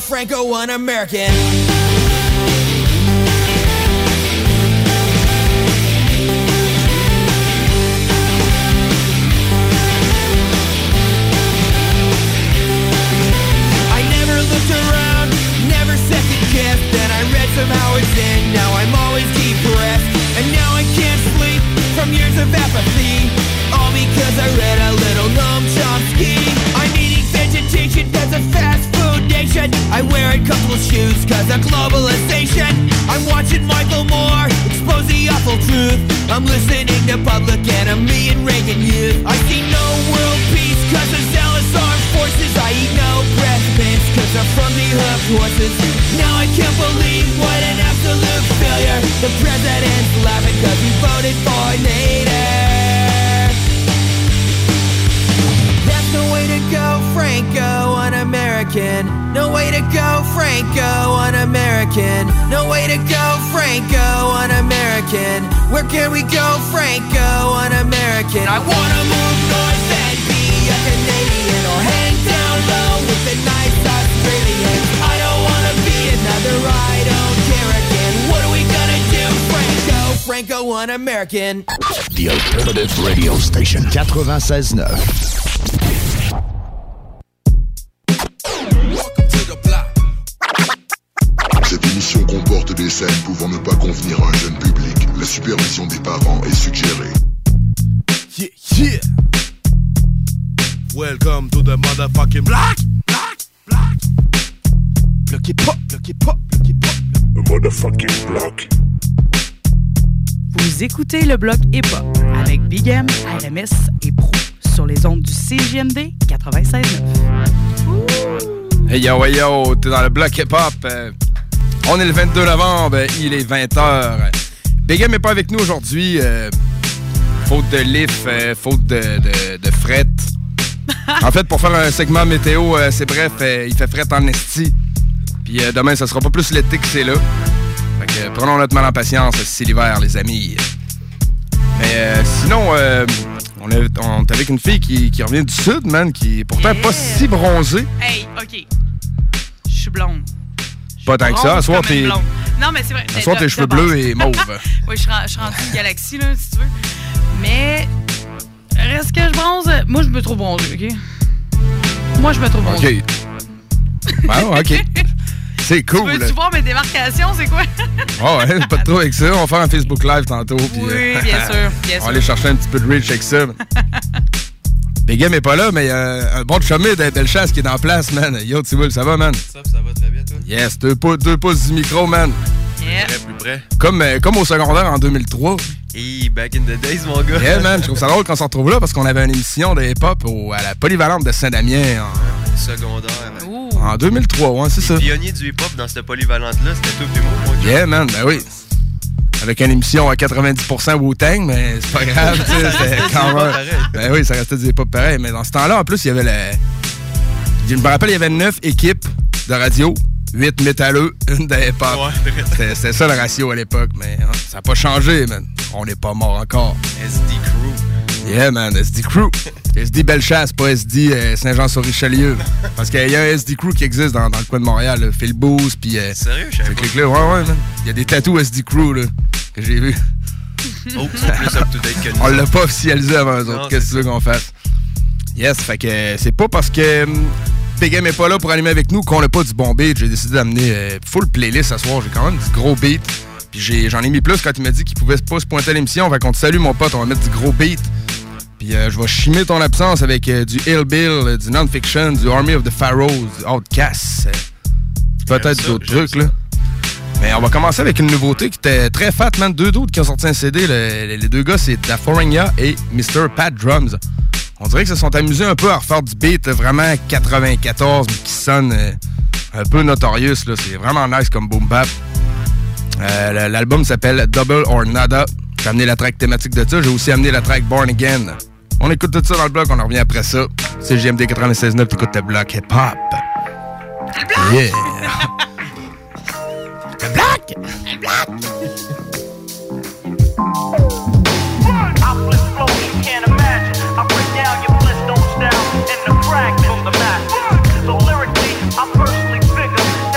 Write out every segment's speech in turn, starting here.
Franco, an American. I never looked around, never second-guessed. Then I read somehow it's in, now I'm always depressed. And now I can't sleep from years of apathy, all because I read a little Noam Chomsky. I'm eating vegetation cause of fast food nation. I wear uncomfortable shoes cause of globalization. I'm watching Michael Moore expose the awful truth. I'm listening to Public Enemy and Reagan Youth. I see no world peace cause of zealous armed forces. I eat no breast mints cause I'm from the hoofed horses. Now I can't believe what an absolute failure. The president's laughing cause he voted for Nader. That's no way to go, Franco, an American. No way to go, Franco, an American. No way to go, Franco, an American. Where can we go, Franco, an American? I wanna move north and be a Canadian, or hang down low with the nice Australians. I don't wanna be another I don't care again. What are we gonna do, Franco, an American? The Alternative Radio Station 96.9. Cette émission comporte des scènes pouvant ne pas convenir à un jeune public. La supervision des parents est suggérée. Yeah, yeah. Welcome to the motherfucking block. Block hip hop. The motherfucking block. Vous écoutez le bloc hip hop avec Big M, RMS et Pro sur les ondes du CJMD 96.9. Hey yo, t'es dans le bloc hip-hop. On est le 22 novembre, il est 20h. Big M n'est pas avec nous aujourd'hui. Faute de lift, faute de fret. En fait, pour faire un segment météo, c'est bref, il fait fret en esti. Puis demain, ça sera pas plus l'été que c'est là. Fait que prenons notre mal en patience, c'est l'hiver, les amis. Mais sinon, on est avec une fille qui revient du sud, man, qui est pourtant pas si bronzée. Hey, OK. Je suis blonde. Pas tant que ça. À soir, t'es... Non, mais c'est vrai. À soir, tes cheveux bleus et mauves. Oui, je suis rendue une galaxie, là, si tu veux. Mais, reste que je bronze... Moi, je me trouve bronzée, OK? Moi, je me trouve bronzée. OK. Bon, OK. C'est cool. Tu veux-tu voir mes démarcations, c'est quoi? Oh, ouais, pas de trop avec ça. On va faire un Facebook Live tantôt. Puis, oui, bien sûr. On va aller chercher un petit peu de reach avec ça. Big M est pas là, mais il y a un bon chumé de Bellechasse qui est en place, man. Yo, Tiboul, ça va, man? Ça va très bien, toi? Yes, 2 pouces du micro, man. Yeah. Plus près. Comme au secondaire en 2003. Hey, back in the days, mon gars. Yeah, man, je trouve ça drôle qu'on se retrouve là parce qu'on avait une émission de hip-hop à la Polyvalente de Saint-Damien. Secondaire. Ouh. En 2003, ouais, c'est ça. Les pionniers du hip-hop dans cette polyvalente-là, c'était toi et moi, mon gars. Yeah, man, ben oui. Avec une émission à 90% Wu-Tang, mais c'est pas grave, tu sais, c'était quand même... Ben oui, ça restait des hip-hop pareil, mais dans ce temps-là, en plus, il y avait Je me rappelle, il y avait 9 équipes de radio, 8 métalleux, une de hip-hop. Ouais, c'était ça le ratio à l'époque, mais hein, ça n'a pas changé, man. On n'est pas mort encore. SD Crew. Yeah, man, SD Crew. SD Bellechasse, pas SD Saint-Jean-sur-Richelieu. Parce qu'il y a un SD Crew qui existe dans le coin de Montréal, là. Phil Booth, puis... Sérieux, je savais pas. Là, ouais, man. Il y a des tatous SD Crew, là, que j'ai vus. Oh, ils sont plus up-to-date que nous. On l'a pas officialisé avant eux autres. Qu'est-ce que tu veux qu'on fasse? Yes, fait que c'est pas parce que Big M est pas là pour animer avec nous qu'on n'a pas du bon beat. J'ai décidé d'amener full playlist ce soir. J'ai quand même du gros beat. Puis j'en ai mis plus quand il m'a dit qu'il pouvait pas se pointer à l'émission. Fait qu'on te salue, mon pote. On va mettre du gros beat. Puis je vais chimer ton absence avec du Ill Bill, du Non-Fiction, du Army of the Pharaohs, du Outcast. Peut-être d'autres trucs, là. Mais on va commencer avec une nouveauté qui était très fat, man. 2 d'autres qui ont sorti un CD. Les 2 gars, c'est Da Foreigna et Mr. Pat Drums. On dirait qu'ils se sont amusés un peu à refaire du beat vraiment 94, mais qui sonne un peu notorious, là. C'est vraiment nice comme boom bap. L'album s'appelle Double or Nada. J'ai amené la track thématique de ça. J'ai aussi amené la track Born Again. On écoute tout ça dans le bloc, on en revient après ça. C'est JMD 96.9, t'écoutes le bloc hip-hop. Yeah! Le bloc! Le bloc! I flip flow you can't imagine. I break down your Flintstone style in the fragment from the master. So lyrically, I personally figure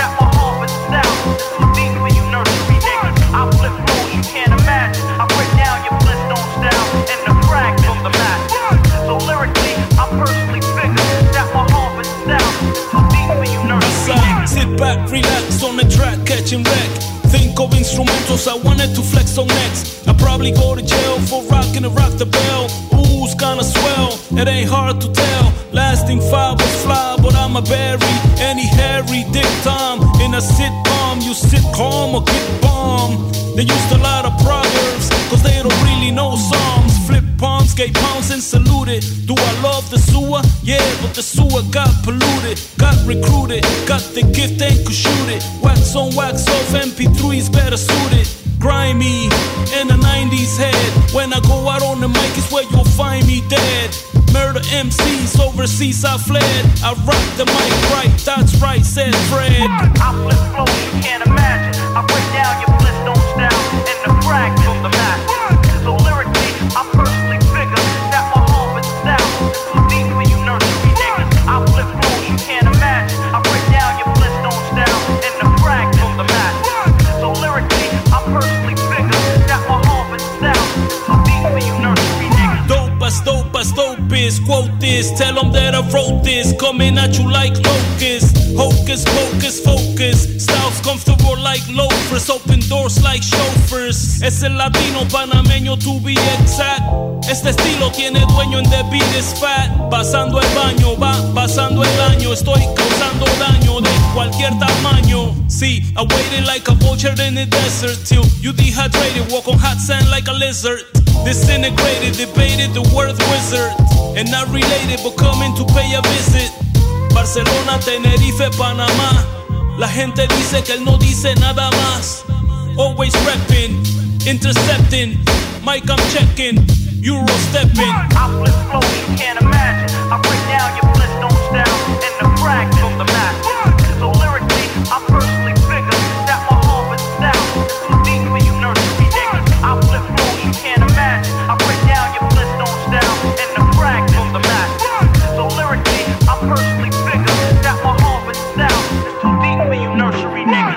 Sit back, relax on the track, catching wreck. Think of instrumentals I wanted to flex on next. I probably go to jail for rocking and rock the bell. Ooh's kinda swell, it ain't hard to tell. Lasting 5 was fly, but I'm a berry. Any Harry, Dick, Tom. In a sitcom, you sit calm or get bombed. They used a lot of proverbs, cause they don't really know Psalms. Flip palms, gay pounds and saluted. Do I love the sewer? Yeah, but the sewer got polluted. Got recruited, got the gift and could shoot it. Wax on, wax off, MP3's better suited. Grimy, in a 90s head. When I go out on the mic is where you'll find me dead. Murder MCs, overseas I fled. I rock the mic right, that's right, said Fred. I flip flows you can't imagine. I break down your Flintstone style and the fragments of the map. So lyrically, I personally figure that my home is south. Too deep for you nursery niggas. I flip flows you can't imagine. I break down your Flintstone style and the fragments of the map. So lyrically, I personally figure that my home is south. Too deep for you nursery niggas. Dope is, quote this, tell them that I wrote this, coming at you like locusts. Hocus pocus focus, styles comfortable like loafers, open doors like chauffeurs. Es el latino panameño to be exact. Este estilo tiene dueño en the beat is fat. Pasando el baño, va pasando el año, estoy causando daño de cualquier tamaño. See, I waited like a vulture in the desert till you dehydrated, walk on hot sand like a lizard. Disintegrated, debated the word wizard. And not related, but coming to pay a visit. Barcelona, Tenerife, Panamá. La gente dice que él no dice nada más. Always repping, intercepting. Mic I'm checking, Euro stepping. I flip flows you can't imagine. I break down your Flintstone style and the fragments of the map. So lyrically, I personally figure that my home is south. Too deep for you nursery niggas. I flip flows you can't imagine. I break down your Flintstone style and the fragments of the map. So lyrically, I personally figure that my home is south. Too deep for you nursery niggas.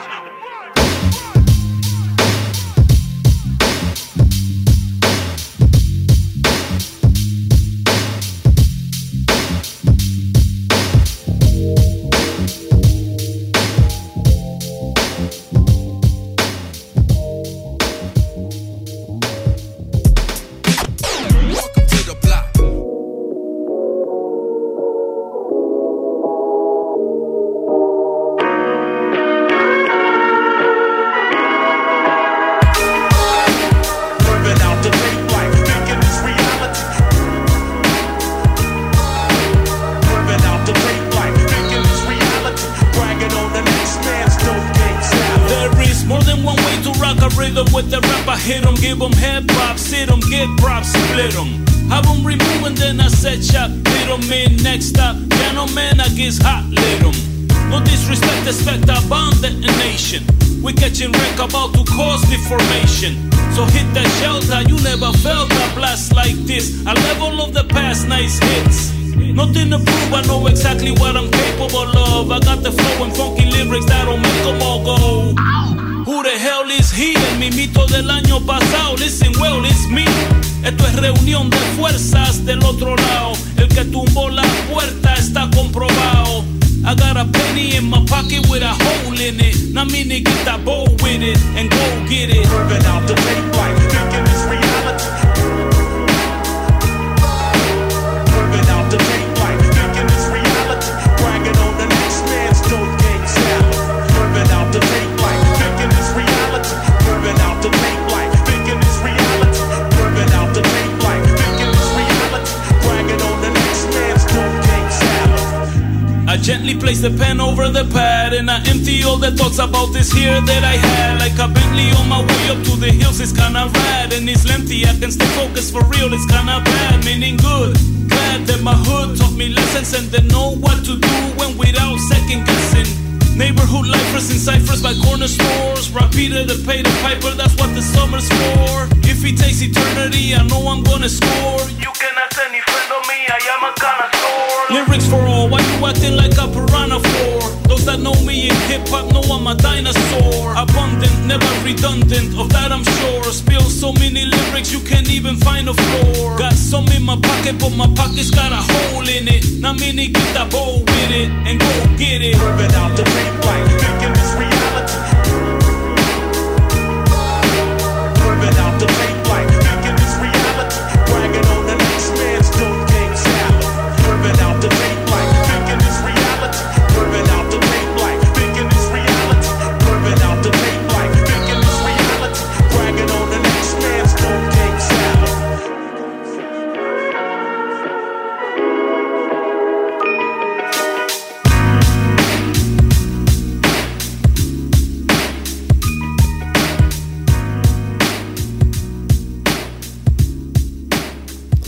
With the rap I hit 'em, give 'em head bops, sit 'em, get props, split 'em. Have 'em remove and then I set shot, hit 'em in, next stop. Gentlemen, I guess hot, lit 'em. No disrespect, expect a bomb detonation. We catching wreck about to cause deformation. So hit that shelter, you never felt a blast like this. A level of the past, nice hits. Nothing to prove, I know exactly what I'm capable of. I got the flow and funky lyrics that'll make 'em all go. Who the hell is he? El mimito del año pasado. Listen well, it's me. Esto es reunión de fuerzas del otro lado. El que tumbó la puerta está comprobado. I got a penny in my pocket with a hole in it. Now me nigga get that bowl with it and go get it. Curving out the tape like thinking it's reality. Curving out the tape like thinking it's reality. Bragging on the next man's dope game salad. Curving out the tape like thinking it's reality. Curving out the tape like thinking it's reality. Curving out the tape like thinking it's reality. Bragging on the next man's dope game salad. I gently place the pen over the pad and I empty all the thoughts about this here that I had. Like a Bentley on my way up to the hills, it's kinda rad. And it's empty, I can stay focused for real, it's kinda bad, meaning good. Glad that my hood taught me lessons and they know what to do when without second guessing. Neighborhood lifers in ciphers by corner stores. Rapida to pay the piper, that's what the summer's for. If it takes eternity, I know I'm gonna score. You cannot send any friend on me, I am a connoisseur. Lyrics for all, why you acting like a piranha for? Those that know me in hip-hop know I'm a dinosaur. Abundant, never redundant, of that I'm sure. Spill so many lyrics you can't even find a floor. Got some in my pocket, but my pocket's got a hole in it. Now many get that bowl with it and go get it. Curving out the tape like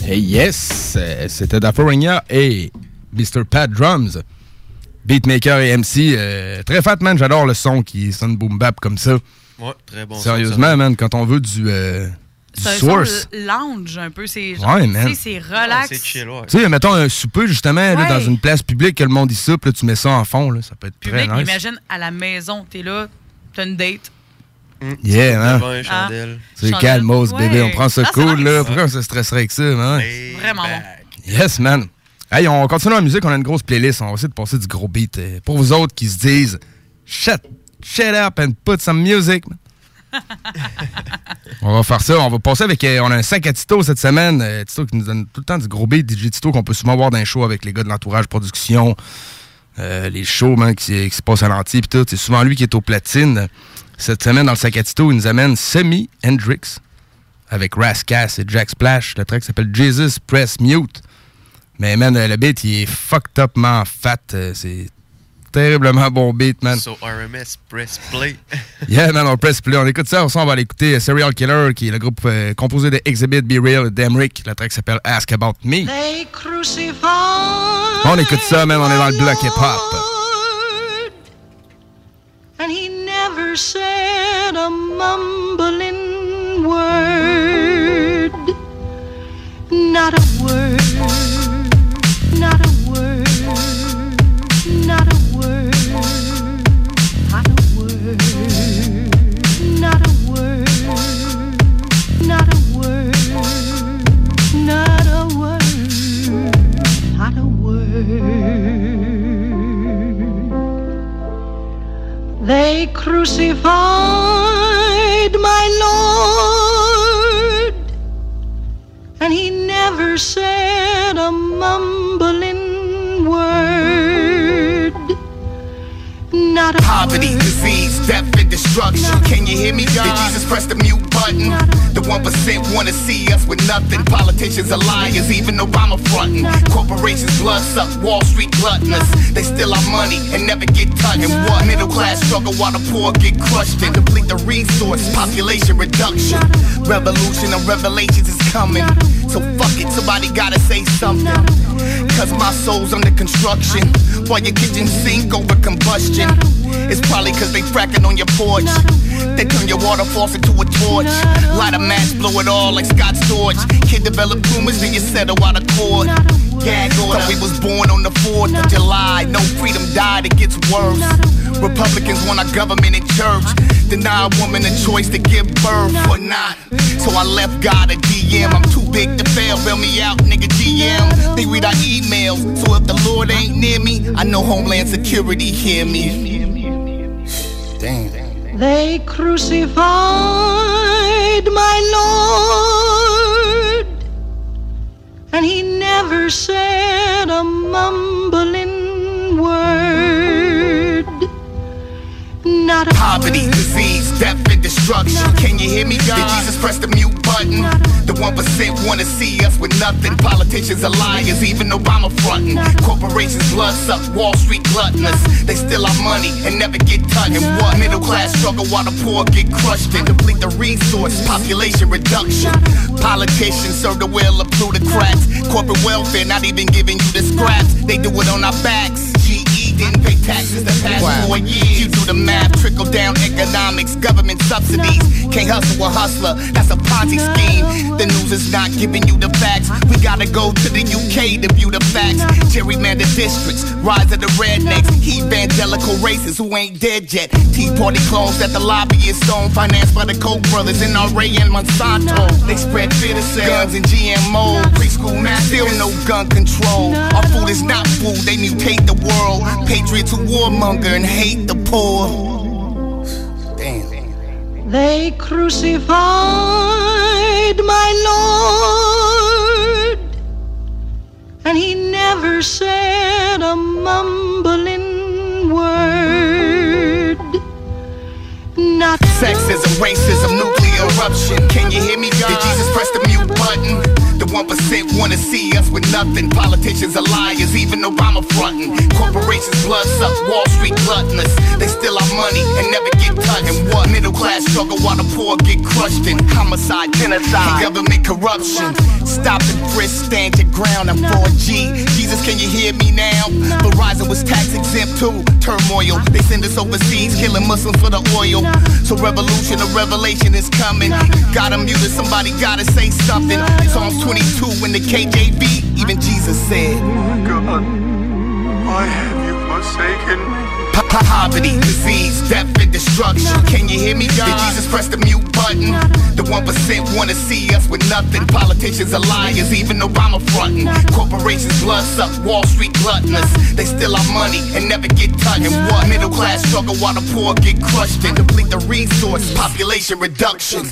Hey yes, c'était Daforania et Mr. Pat Drums. Beatmaker et MC. Très fat, man. J'adore le son qui sonne boom bap comme ça. Ouais, très bon. Sérieusement, man, quand on veut du source. C'est un lounge un peu. C'est genre, ouais, c'est relax. C'est chill, ouais. Tu sais, mettons un souper, justement, ouais. là, dans une place publique, que le monde y soupe, là, tu mets ça en fond, là, ça peut être public, très nice. Imagine, à la maison, t'es là, t'as une date. Yeah, man. C'est calmos, bébé. On prend ça cool, là. Pourquoi on se stresserait avec ça, man? Vraiment bon. Yes, man. Hey, on continue en musique, on a une grosse playlist. On va essayer de passer du gros beat. Pour vous autres qui se disent shut up and put some music. On va faire ça. On va passer avec... on a un 5 à Tito cette semaine. Tito qui nous donne tout le temps du gros beat. DJ Tito qu'on peut souvent voir dans les shows avec les gars de l'entourage production. Les shows, man, qui se passent à l'anti pis tout. C'est souvent lui qui est au platine. Cette semaine, dans le 5 à Tito, il nous amène Semi Hendrix avec Rascass et Jack Splash. Le track s'appelle Jesus Press Mute. Mais, man, le beat, il est fucked upment fat. C'est terriblement bon beat, man. So, RMS, press play. Yeah, man, on press play. On écoute ça. On va aller écouter Serial Killer, qui est le groupe composé de Exhibit, Be Real et Demrick. Le track s'appelle Ask About Me. On écoute ça, man. On est dans le bloc hip-hop. And he never said a mumbling word. Not a word. Not a word, not a word, not a word, not a word, not a word, not a word, not a word. They crucified my Lord, and he never said a mumbling word. Not a poverty, disease, death, and destruction. Can you hear me, God? Did Jesus press the mute button? The 1% wanna see us with nothing. Politicians are liars, even Obama frontin'. Corporations blood suck, Wall Street gluttonous. They steal our money and never get touched. And what? Middle class struggle while the poor get crushed. And deplete the resource, population reduction. Revolution of revelations is coming. So fuck it, somebody gotta say something. Cause my soul's under construction. While your kitchen sink over combustion. It's probably cause they fracking on your porch. They turn your water faucet into a torch. Light a match, blow it all like Scott Storch. Kid develop rumors, then you settle out of court. Gag order. Thought we was born on the 4th of July. No freedom died, it gets worse. Republicans want our government and church. Deny a woman a choice to give birth or not. So I left God a DM. I'm too big to fail, bail me out, nigga GM. They read our emails, so if the Lord ain't near me, I know Homeland Security hear me. Damn. They crucified my Lord, and he never said a mumbling word. Not a poverty, disease, death, and destruction. Can you hear me, God? Did Jesus press the mute button? The 1% wanna see us with nothing. Politicians are liars, even Obama frontin'. Corporations blood suck, Wall Street gluttonous. They steal our money and never get touched. And what? Middle class struggle while the poor get crushed. And deplete the resource, population reduction. Politicians serve the will of plutocrats. Corporate welfare not even giving you the scraps. They do it on our backs. GE didn't pay taxes the past 4 years. You do the math, trickle down economics, government subsidies. Can't hustle a hustler, that's a Ponzi scheme. The news is not giving you the facts. We gotta go to the UK to view the facts. Gerrymandered districts, rise of the rednecks. Evangelical racists who ain't dead yet. Tea Party clones that the lobbyists own, financed by the Koch brothers, NRA and Monsanto. They spread fear to sell guns and GMO. Preschool math, still no gun control. Our food is not food, they mutate the world. Patriots who warmonger and hate the poor. Damn. They crucified my Lord, and he never said a mumbling word. Not sexism, racism, nuclear eruption. Can you hear me, God? Did Jesus press the mute button? The 1% wanna see us with nothing. Politicians are liars, even Obama frontin'. Corporations blood suck, Wall Street gluttonous. They steal our money and never get touched. And what? Middle class struggle while the poor get crushed in homicide, genocide, government corruption. Stop and frisk, stand your ground. I'm 4G. Jesus, can you hear me now? Verizon was tax exempt too. Turmoil. They send us overseas, killing Muslims for the oil. So revolution, a revelation is coming. Gotta mute it, somebody gotta say something. Psalms 22 in the KJV, even Jesus said, God, why have you forsaken me? Poverty, disease, death, and destruction. Can you hear me, God? Did Jesus press the mute button? The 1% wanna see us with nothing. Politicians are liars, even Obama frontin'. Corporations blood suck, Wall Street gluttonous. They steal our money and never get touched. And what? Middle class struggle while the poor get crushed and deplete the resource, population reduction.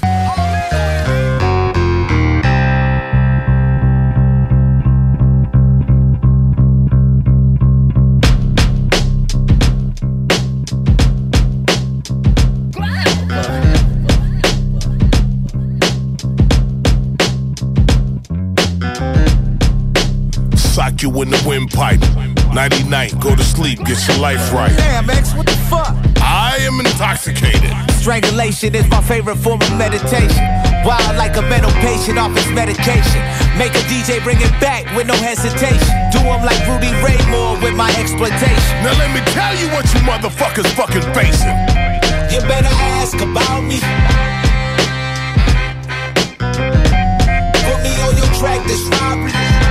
Sock you in the windpipe. Nighty night, go to sleep, get your life right. Damn, X, what the fuck? I am intoxicated. Strangulation is my favorite form of meditation. Wild like a mental patient off his medication. Make a DJ bring it back with no hesitation. Do him like Rudy Ray Moore with my exploitation. Now let me tell you what you motherfuckers fucking facing. You better ask about me. Put me on your track, this robbery.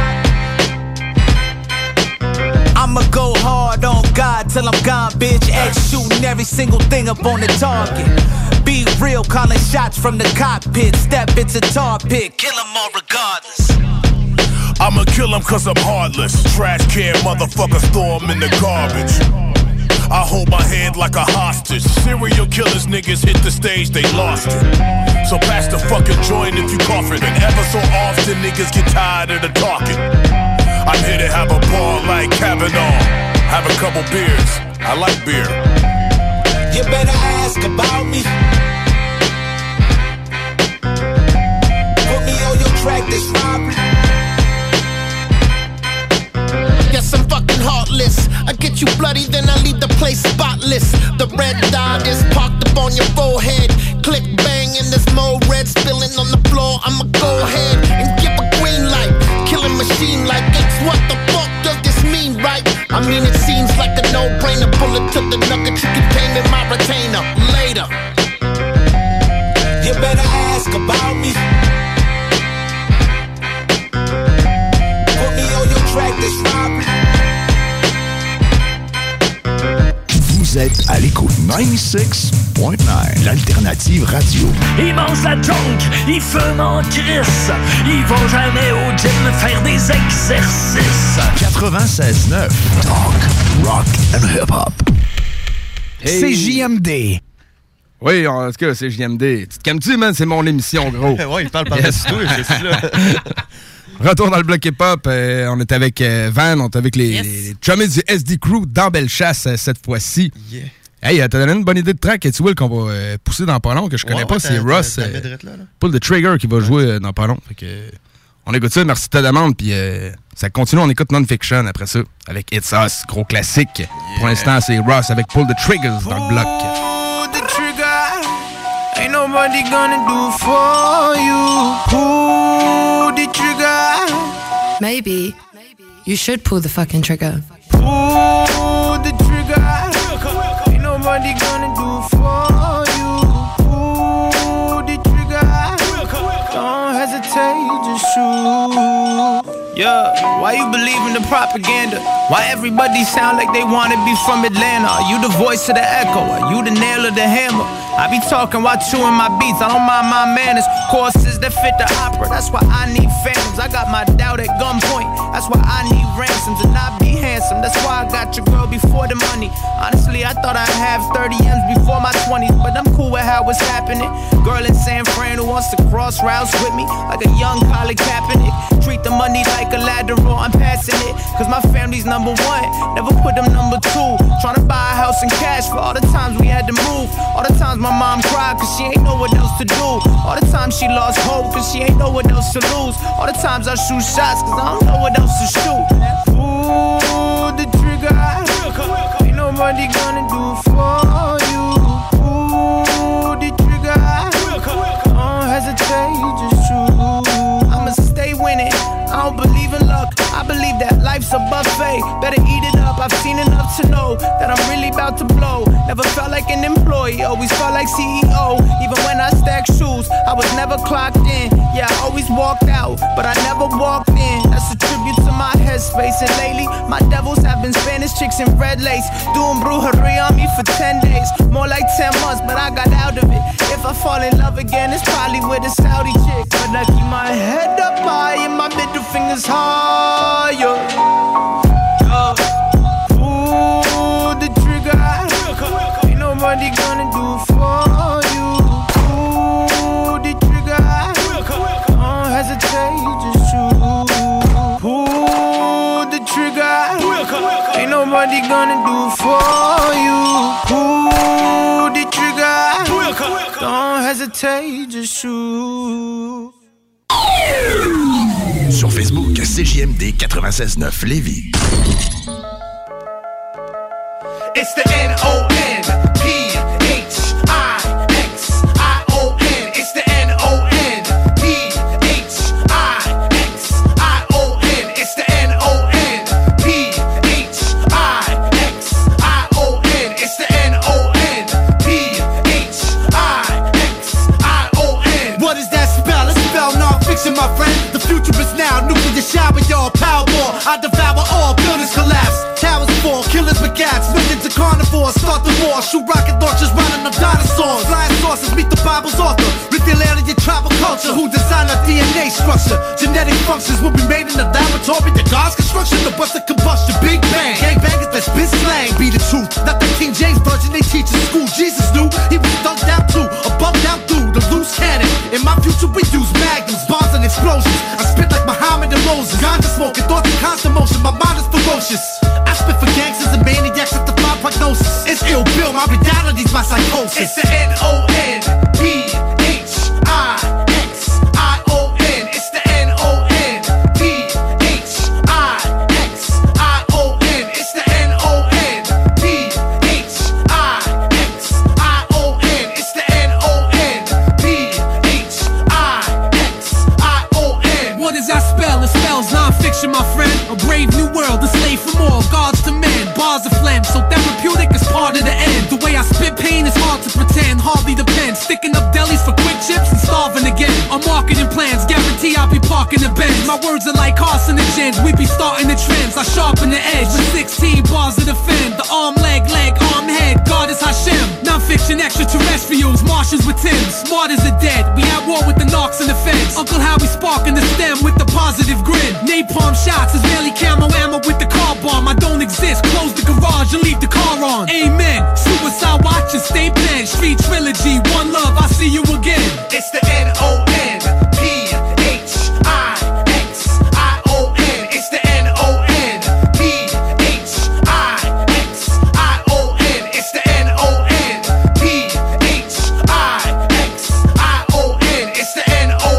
I'ma go hard on God till I'm gone, bitch. X shooting every single thing up on the target. Be real, calling shots from the cockpit. Step into tar pit, kill them all regardless. I'ma kill them cause I'm heartless. Trash can motherfuckers throw them in the garbage. I hold my head like a hostage. Serial killers niggas hit the stage, they lost it. So pass the fucking joint if you coughing. And ever so often niggas get tired of the talking. I'm here to have a ball like Kavanaugh. Have a couple beers, I like beer. You better ask about me. Put me on your track, this robbery. Yes, I'm fucking heartless. I get you bloody, then I leave the place spotless. The red dot is parked up on your forehead. Click bang and there's more red spilling on the floor. I'ma go ahead and give a green light. Killing machine like X, what the fuck does this mean, right? I mean it seems like a no-brainer. Bullet to the nugget, you can tame in my retainer. Later. You better ask about me. Put me on your track, this robbery. Vous êtes à l'écoute 96.9, l'alternative radio. Ils mangent la junk, ils fument en crisse, ils vont jamais au gym faire des exercices. 96.9, talk, rock and hip-hop. Hey. C'est JMD. Oui, en tout cas, c'est JMD. Tu te calmes-tu, man? C'est mon émission, gros. Ouais, il parle par-dessus tout, je suis là. Retour dans le bloc hip-hop. On est avec Van, on est avec les chummies du SD Crew dans Bellechasse cette fois-ci. Yeah. Hey, t'as donné une bonne idée de track, tu vois, qu'on va pousser dans pas long, que je connais pas, c'est Ross. Pull the Trigger qui va jouer dans pas long. Fait que, on écoute ça, merci de ta demande, puis ça continue, on écoute Non-Fiction après ça, avec It's Us, gros classique. Yeah. Pour l'instant, c'est Ross avec Pull the Triggers dans le bloc. Pull the trigger, ain't nobody gonna do for you. Pull the trigger. Maybe you should pull the fucking trigger. Pull the trigger. Ain't nobody gonna do for you. Pull the trigger. Don't hesitate, just shoot. Yeah, why you believe in the propaganda? Why everybody sound like they wanna be from Atlanta? Are you the voice of the echo? Are you the nail of the hammer? I be talking while chewing my beats, I don't mind my manners. Courses that fit the opera, that's why I need phantoms. I got my doubt at gunpoint, that's why I need ransoms. And I be handsome, that's why I got your girl before the money. Honestly, I thought I'd have 30 M's before my 20s, but I'm cool with how it's happening. Girl in San Fran who wants to cross routes with me, like a young Colin Kaepernick. Treat the money like a lateral, I'm passing it, cause my family's number one, never put them number two. Tryna buy a house in cash for all the times we had to move. All the times my mom cried cause she ain't know what else to do. All the times she lost hope cause she ain't know what else to lose. All the times I shoot shots cause I don't know what else to shoot. Pull the trigger, ain't nobody gonna do for you. Pull to know that I'm really about to blow. Never felt like an employee, always felt like CEO. Even when I stacked shoes, I was never clocked in. Yeah, I always walked out, but I never walked in. That's a tribute to my headspace. And lately, my devils have been Spanish chicks in red lace, doing brujeria on me for 10 days. More like 10 months, but I got out of it. If I fall in love again, it's probably with a Saudi chick. But I keep my head up high and my middle finger's higher. Pull the trigger, ain't nobody gonna do for you. Pull the trigger, don't hesitate, just shoot. Pull the trigger, ain't nobody gonna do for you. Pull the trigger, don't hesitate, just shoot. Sur Facebook, CJMD 96.9 Lévis. It's the N-O-N-P-H-I-X-I-O-N. It's the N-O-N-P-H-I-X-I-O-N. It's the N-O-N-P-H-I-X-I-O-N. It's the N-O-N-P-H-I-X-I-O-N. What is that spell? A spell non-fiction, my friend. The future is now. Nuclear shower, y'all. Power war. I devour all. Buildings collapse. Towers fall. Killers with gats. Millions of carnivores. Start the war. Shoot rocket launchers. Running on dinosaurs. Flying saucers. Meet the Bible's author. Reveal alien tribal culture. Who designed our DNA structure? Genetic functions will be made in the laboratory. The God's construction. The bust of combustion. Big bang. Gangbangers that spit slang. Be the truth. Not the King James version they teach in school. Jesus knew he was thugged out too. Or bugged out through the loose cannon. In my future we use magnums, bombs and explosions. I spit like Muhammad and Moses. Ganja smoking, thoughts in constant motion. My mind is ferocious. I spit for gangsters and maniacs that defy prognosis. It's ill bill, my reality's my psychosis. It's the N-O-N-P-H-I-X-I-O-N. It's the N-O-N-P-H-I-X-I-O-N. It's the N-O-N-P-H-I-X-I-O-N. It's the N-O-N-P-H-I-X-I-O-N. What does that spell? It spells non-fiction, my friend. A brave new world, a slave from all gods to men. Bars of phlegm, so therapeutic is part of the end. The way I spit pain is hard to pretend, hardly depends. Sticking up delis for quick chips and starving again. On marketing plans, guarantee I'll be parking the Benz. My words are like carcinogens, we be starting the trends. I sharpen the edge with 16 bars to defend. The arm, leg, arm, head, God is Hashem. Non-fiction extraterrestrials, Martians with Tims. Smart as the dead, we at war with the narcs and the feds. Uncle Howie sparking the stem with the positive grin. Napalm shots is merely camo ammo with the car bomb. I don't exist, close the garage and leave the car on. Amen, suicide watch and stay bent. Street trilogy, one love, I'll see you again. It's the N-O-N-P-H-I-X-I-O-N. It's the N-O-N-P-H-I-X-I-O-N. It's the N-O-N-P-H-I-X-I-O-N. It's the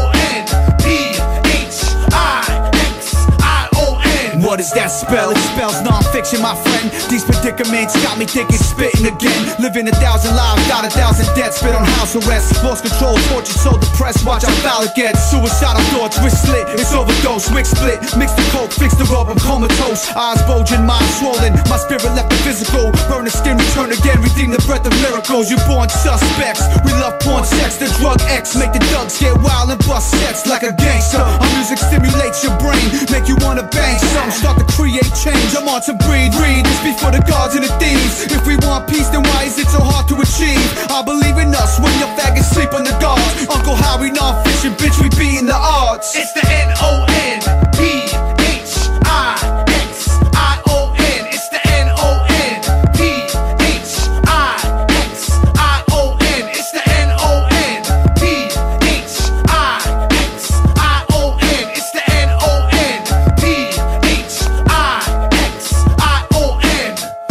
N-O-N-P-H-I-X-I-O-N. What is that spell? It spells non-fiction, my friend. These predicaments got me thinking, spitting again. Living 1,000 lives, got 1,000 dead. Spit on house arrest, lost control, tortured, so depressed. Watch how foul it gets. Suicidal thoughts, wrist slit, it's overdose. Wick split, mix the coke, fix the rub, I'm comatose. Eyes bulging, mind swollen, my spirit left the physical. Burn the skin, return again, redeem the breath of miracles. You born suspects, we love porn, sex, the drug X. Make the thugs get wild and bust sets like a gangster. Our music stimulates your brain, make you wanna bang some. Start to create change, I'm on to breed. Read this before the gods and the thieves. If we want peace, then why is it so hard to achieve? I believe in us when your faggots sleep on the guards. Uncle Howie, non-fiction, bitch, we beating the odds. It's the N-O-N-P-H-I-X-I-O-N. It's the N-O-N-P-H-I-X-I-O-N. It's the N-O-N-P-H-I-X-I-O-N. It's the N-O-N-P-H-I-X-I-O-N.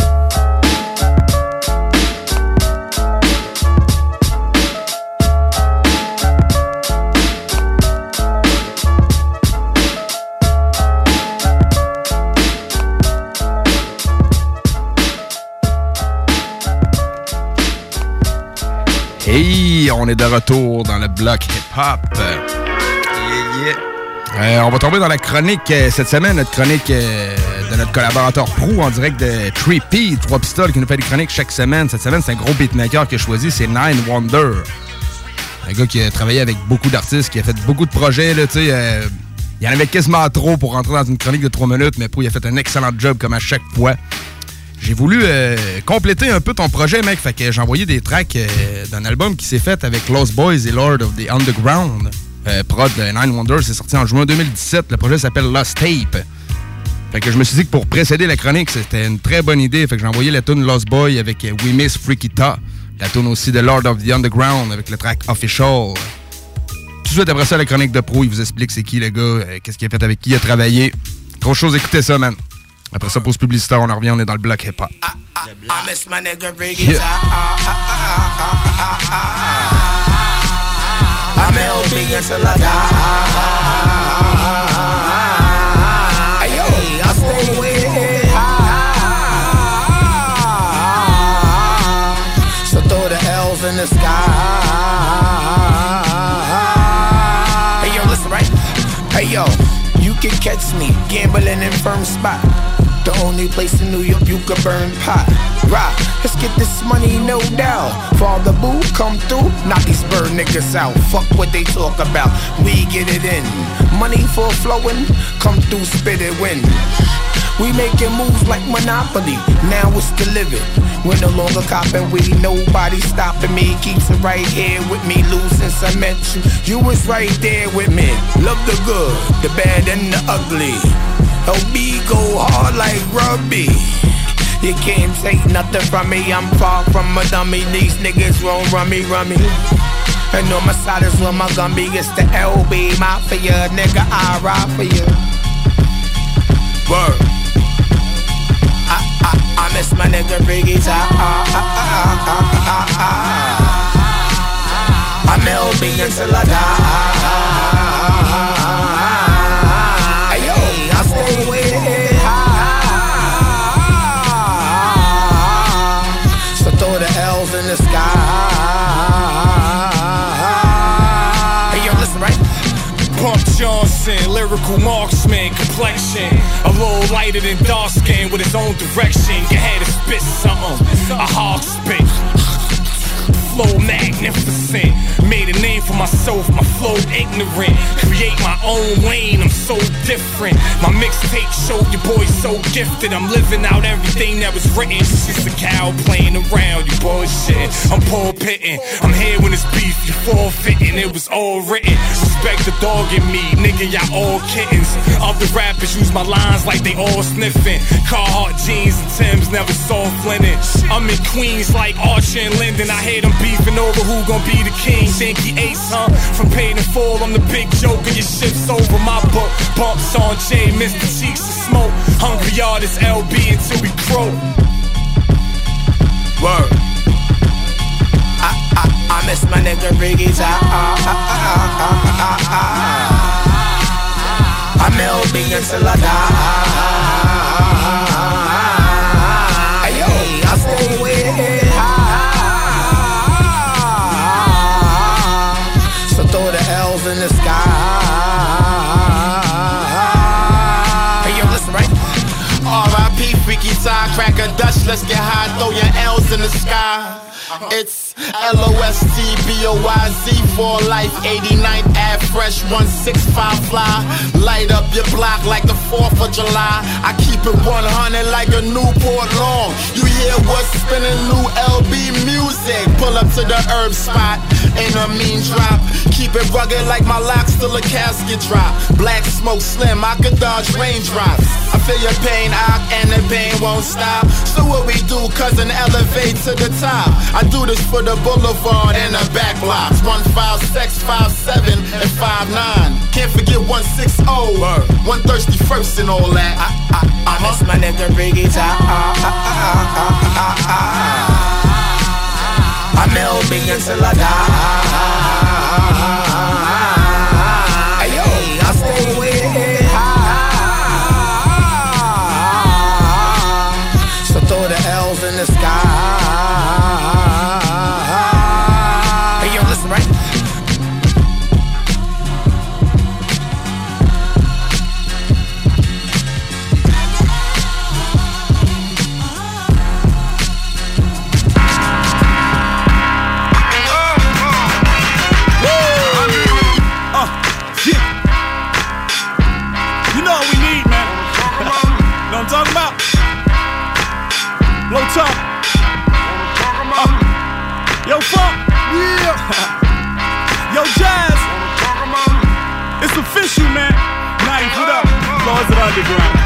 Hey, on est de retour dans le bloc hip-hop. On va tomber dans la chronique cette semaine, notre chronique de notre collaborateur pro en direct de Trippy, 3 pistoles, qui nous fait des chroniques chaque semaine. Cette semaine, c'est un gros beatmaker qu'il a choisi, c'est Nine Wonder. Un gars qui a travaillé avec beaucoup d'artistes, qui a fait beaucoup de projets, là, tu sais. Il y en avait quasiment trop pour rentrer dans une chronique de 3 minutes, mais il a fait un excellent job comme à chaque fois. J'ai voulu compléter un peu ton projet, mec. Fait que j'ai envoyé des tracks d'un album qui s'est fait avec Lost Boys et Lord of the Underground. Prod de Nine Wonder, c'est sorti en juin 2017. Le projet s'appelle Lost Tape. Fait que je me suis dit que pour précéder la chronique, c'était une très bonne idée. Fait que j'ai envoyé la tune Lost Boy avec We Miss Freakita. La tune aussi de Lord of the Underground avec le track Official. Tout de suite après ça, la chronique de pro, il vous explique c'est qui le gars, qu'est-ce qu'il a fait, avec qui il a travaillé. Grosse chose, écoutez ça, man. Après ça, pause publicitaire, on en revient, on est dans le bloc hip-hop. I'm LB until I die. Hey, yo, I stay way high. So throw the L's in the sky. Hey, yo, listen, right? Hey, yo, you can catch me gambling in firm spot. The only place in New York you can burn pot. Right, let's get this money, no doubt. Father Boo, come through, knock these bird niggas out. Fuck what they talk about, we get it in. Money for flowing, come through, spit it, win. We making moves like Monopoly, now it's delivered. We're no longer copping weed, nobody stopping me. Keeps it right here with me, losing some mention. You was right there with me. Love the good, the bad and the ugly. LB go hard like rugby. You can't take nothing from me, I'm far from a dummy. These niggas won't rummy. And on my side is where my gun be. It's the LB Mafia, nigga, I ride for you. Word. I miss my nigga Biggie. I'm LB until I die. I stay way high. So throw the L's in the sky. Hey, yo, listen, right? Pump Johnson, lyrical marksman, complexion a little lighter than dark skin with his own direction. Your head is spit something, a hawk spit. Flow magnificent, made a name for myself, my flow ignorant. Create my own lane, I'm so different. My mixtape showed your boy so gifted. I'm living out everything that was written. It's just a cow playing around, you bullshitting. I'm pulpitting, I'm here when it's beef, you forfeiting. It was all written. Respect the dog in me, nigga, y'all all kittens. Other rappers use my lines like they all sniffing. Carhartt jeans and Timbs, never soft linen. I'm in Queens like Archer and Linden. I hear them beefing over who gon' be the king. Think he ace, huh? From paid in full, I'm the big joker. Your shit's over my book. Bumps on J, Mr. Cheeks to smoke. Hungry artist LB until we croak. Word. I miss my nigga Biggie. I'm LB until I die. Hey, yo, I stay way high. So throw the L's in the sky. Hey, yo, listen, right? R.I.P. Freaky Tie, crack a Dutch, let's get high, throw your L's in the sky. It's LOSTBOYZ for life. 89th Ave Fresh 165 fly. Light up your block like the 4th of July. I keep it 100 like a Newport Long. You hear what's spinning, new LB music. Pull up to the herb spot, ain't a mean drop. Keep it rugged like my locks till a casket drop. Black smoke slim, I could dodge raindrops. I feel your pain out and the pain won't stop. So what we do, cousin, elevate to the top. I do this for the boulevard and the back blocks. 156, 57, and 59. Can't forget 160, 131st and all that. I miss my nigga Biggie. I'm LB until I die. Hey, yo, I stay way high. So throw the L's in the sky. underground.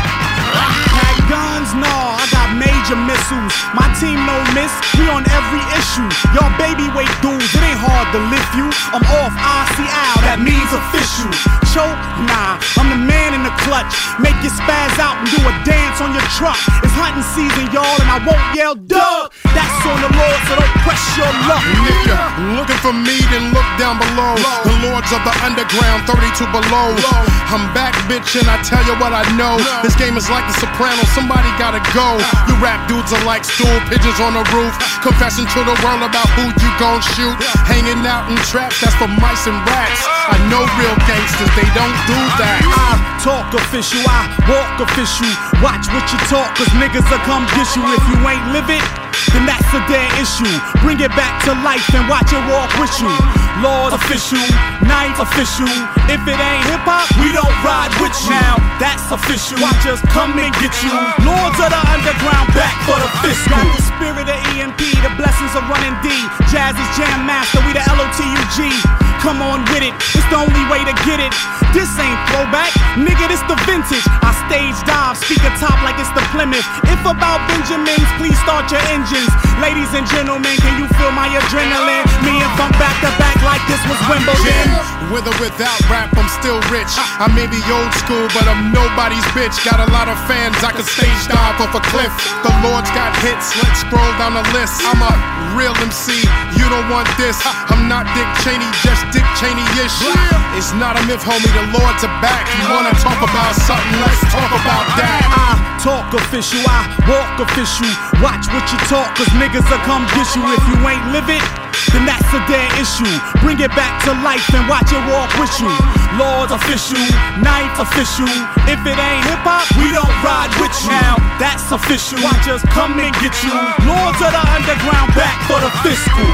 Pack guns, nah, I got major missiles. My team no miss, we on every issue. Y'all baby weight dudes, it ain't hard to lift you. I'm off ICL, that means official. Choke? Nah, I'm the man in the clutch. Make you spaz out and do a dance on your truck. It's hunting season, y'all, and I won't yell Doug. That's on the Lord, so don't press your luck. Nigga, looking for me, then look down below. The lords of the underground, 32 below. I'm back, bitch, and I tell you what I know. This game is like The Sopranos, somebody gotta go. You rap dudes are like stool pigeons on the roof, confessing to the world about who you gon' shoot. Hanging out in traps, that's for mice and rats. I know real gangsters, they don't do that. I talk official, I walk official. Watch what you talk, cause niggas will come get you. If you ain't live it, then that's a dead issue. Bring it back to life and watch it walk with you. Lord official, night official. If it ain't hip hop, we don't ride with you. Now that's official. Watch us come and get you. Lords of the underground, back for the fiscal. Got the spirit of EMP, the blessings of running D. Jazz is jam master, we the LOTUG. Come on with it, it's the only way to get it. This ain't throwback, nigga, this the vintage. I stage dive, speaker top like it's the Plymouth. If about Benjamins, please start your engines. Ladies and gentlemen, can you feel my adrenaline? Me and Funk back to back like this was Wimbledon. Yeah, with or without rap, I'm still rich. I may be old school, but I'm nobody's bitch. Got a lot of fans, I could stage dive off a cliff. The Lords got hits, let's scroll down the list. I'm a real MC, you don't want this. I'm not Dick Cheney, just Dick Cheney-ish. It's not a myth, homie, the Lords are back. You wanna talk about something, let's talk about that. I talk official, I walk official. Watch what you talk, cause niggas will come get you. If you ain't live it, then that's a dead issue. Bring it back to life and watch it walk with you. Lord official, night official. If it ain't hip hop, we don't ride with you. Now that's official. Watch us come and get you. Lords of the underground, back for the fiscal.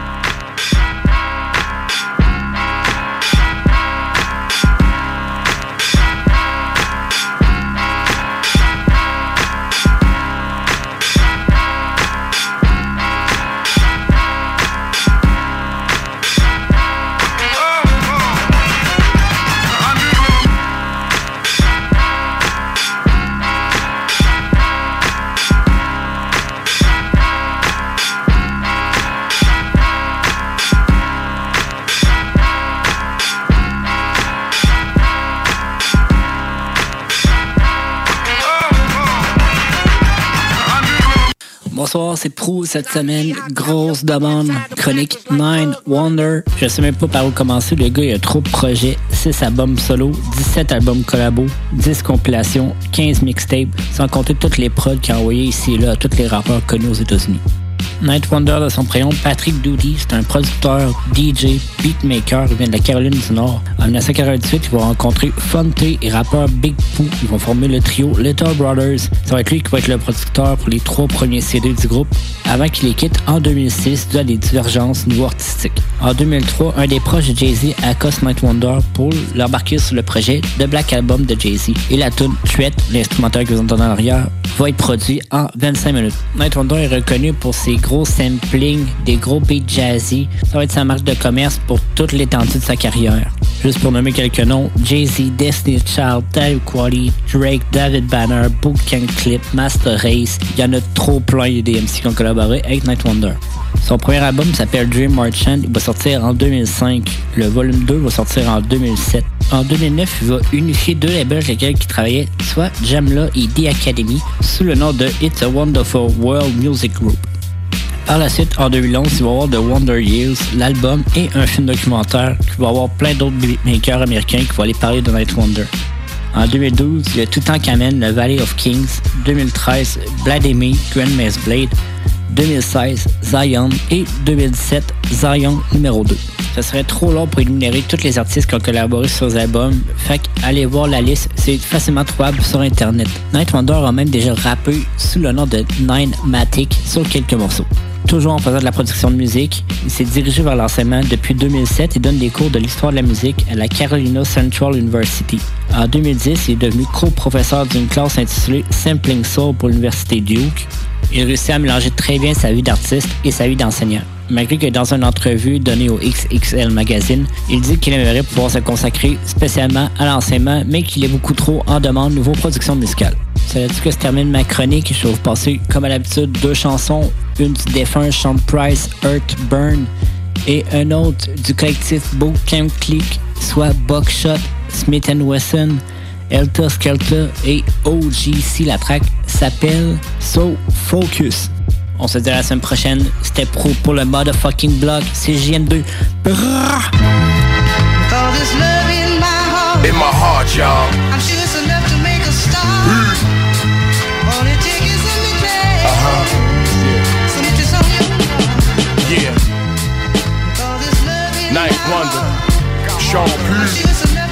Bonsoir, c'est Prou cette semaine. Grosse demande. Chronique 9 Wonder. Je sais même pas par où commencer. Le gars, il a trop de projets. 6 albums solo, 17 albums collabos, 10 compilations, 15 mixtapes, sans compter toutes les prods qu'il a envoyés ici et là à tous les rappeurs connus aux États-Unis. Night Wonder de son prénom, Patrick Doody, c'est un producteur, DJ, beatmaker, il vient de la Caroline du Nord. En 1948, il va rencontrer Fonte et rappeur Big Pooh. Ils vont former le trio Little Brothers. Ça va être lui qui va être le producteur pour les 3 premiers CD du groupe, avant qu'il les quitte en 2006 dû à des divergences niveau artistique. En 2003, un des proches de Jay-Z accoste Night Wonder pour l'embarquer sur le projet The Black Album de Jay-Z. Et la tune Tuette, l'instrumental que vous entendez en arrière, va être produit en 25 minutes. Night Wonder est reconnu pour ses gros sampling, des gros beats jazzy. Ça va être sa marque de commerce pour toute l'étendue de sa carrière. Juste pour nommer quelques noms, Jay-Z, Destiny's Child, Talib Kweli, Drake, David Banner, Bootcamp Clip, Master Race. Il y en a trop plein, il y a des MC qui ont collaboré avec Night Wonder. Son premier album s'appelle Dream Merchant, il va sortir en 2005. Le volume 2 va sortir en 2007. En 2009, il va unifier 2 labels avec lesquels il travaillait, soit Jamla et The Academy, sous le nom de It's a Wonderful World Music Group. Par la suite, en 2011, il va y avoir The Wonder Years, l'album et un film documentaire qui va avoir plein d'autres beatmakers américains qui vont aller parler de Night Wonder. En 2012, il y a Tutankhamen, le Valley of Kings. 2013, Vladimir, Grand Maze Blade. 2016, Zion. Et 2017, Zion numéro 2. Ce serait trop long pour énumérer tous les artistes qui ont collaboré sur les albums, fait qu'allez voir la liste, c'est facilement trouvable sur internet. Night Wonder a même déjà rappé sous le nom de 9matic sur quelques morceaux. Toujours en faisant de la production de musique, il s'est dirigé vers l'enseignement depuis 2007 et donne des cours de l'histoire de la musique à la Carolina Central University. En 2010, il est devenu co-professeur d'une classe intitulée Sampling Soul pour l'Université Duke. Il réussit à mélanger très bien sa vie d'artiste et sa vie d'enseignant. malgré que dans une entrevue donnée au XXL Magazine, il dit qu'il aimerait pouvoir se consacrer spécialement à l'enseignement, mais qu'il est beaucoup trop en demande niveau production musicale. C'est là-dessus que se termine ma chronique. Je vais vous passer, comme à l'habitude, 2 chansons. Une du défunt Sean Price, Earthburn, et un autre du collectif Bootcamp Click, soit Buckshot, Smith & Wesson, Helter Skelter et OGC. La track s'appelle So Focus. On se dit à la semaine prochaine. C'était pro pour le motherfucking blog. C'est JM2. Brrrr. In my heart, y'all. I'm sure it's enough to make a start. All it takes is a little some just on you. Yeah. Ninth Wonder. Sean P.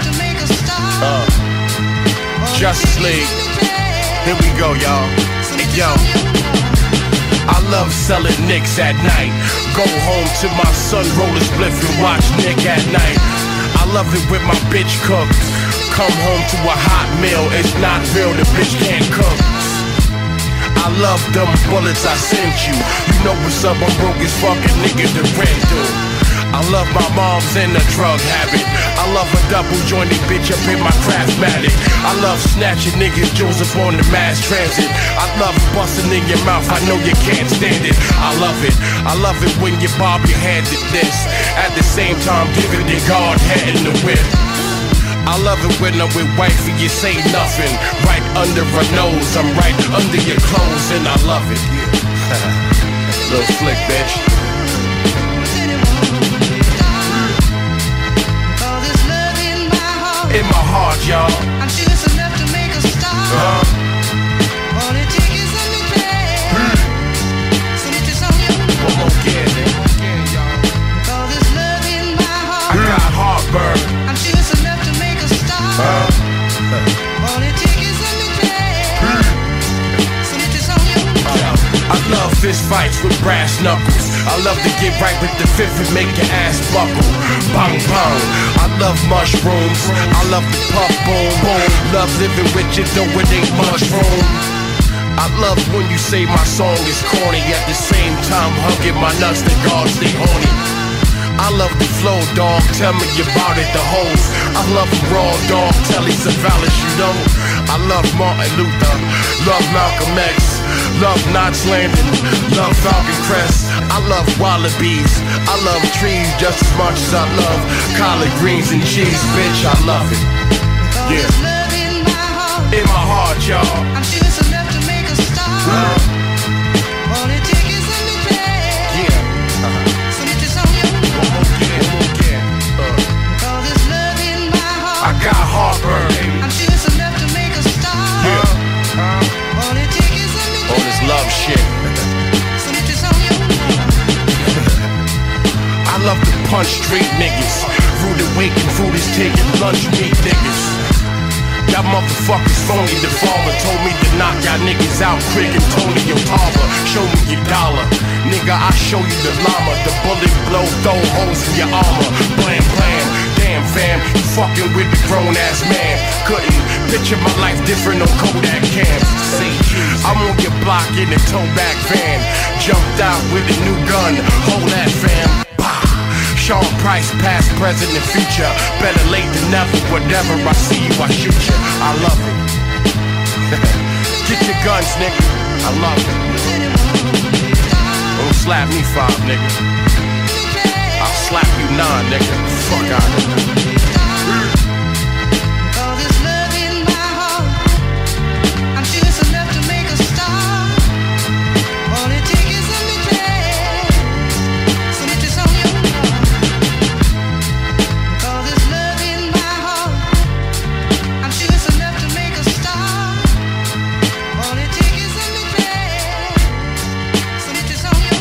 Justice League. Here we go, y'all. Hey, yo. I love selling nicks at night. Go home to my son, roll a spliff and watch Nick at night. I love it with my bitch cook. Come home to a hot meal, it's not real, the bitch can't cook. I love them bullets I sent you. You know what's up, I'm broke as fuck, a nigga to rent to. I love my mom's in a drug habit. I love a double-jointed bitch up in my Craftmatic. I love snatching niggas Joseph on the mass transit. I love busting in your mouth, I know you can't stand it. I love it when you bob your head to this. At the same time giving the guard head in the whip. I love it when I'm with wifey, you say nothing. Right under her nose, I'm right under your clothes, and I love it. Little slick bitch. In my heart, y'all. I'm sure it's enough to make a start. All it takes is a little some just on you. One more again, y'all. All this love in my heart. I got heartburn. I'm sure it's enough to make a start. All it takes is a little some just on you. I love fist fights with brass knuckles. I love to get right with the fifth and make your ass buckle. Bang bang. I love mushrooms. I love the puff boom boom. Love living with you though it ain't much room. I love when you say my song is corny. At the same time hugging my nuts, the guards stay horny. I love the flow, dog. Tell me about it, the hoes. I love them raw, dog. Tell he's a valid, you know. I love Martin Luther. Love Malcolm X. Love Knots Landing. Love Falcon Crest. I love wallabies. I love trees just as much as I love collard greens and cheese, bitch. I love it. Yeah. In my heart, y'all. I'm sure it's enough to make a start. All it takes is a little some just on you. One more again. All this love in my heart. I got heartburn, baby. I'm sure it's enough to make a start. Yeah. All it takes is a little all this love shit. some just on you. I love the punch street niggas. Rude awaken, food is taking lunch meat niggas. Y'all motherfuckers phony. The farmer told me to knock y'all niggas out quick and Tony your barber. Show me your dollar. Nigga, I show you the llama. The bullet blow, throw holes in your armor. Blam, blam. Damn fam, you fucking with the grown ass man. Couldn't picture my life different on Kodak cams. I'm on your block in a towback van. Jumped out with a new gun. Hold that fam. Sean Price, past, present, and future. Better late than never. Whatever I see you, I shoot you. I love it. Get your guns, nigga. I love it. Don't slap me 5, nigga. I'll slap you 9, nigga. Fuck out of here. All this love in my heart. I'm sure it's enough to make a start. All it takes is a little some just on you. All this love in my heart. I'm sure it's enough to make a start. All it takes is a little some just on you.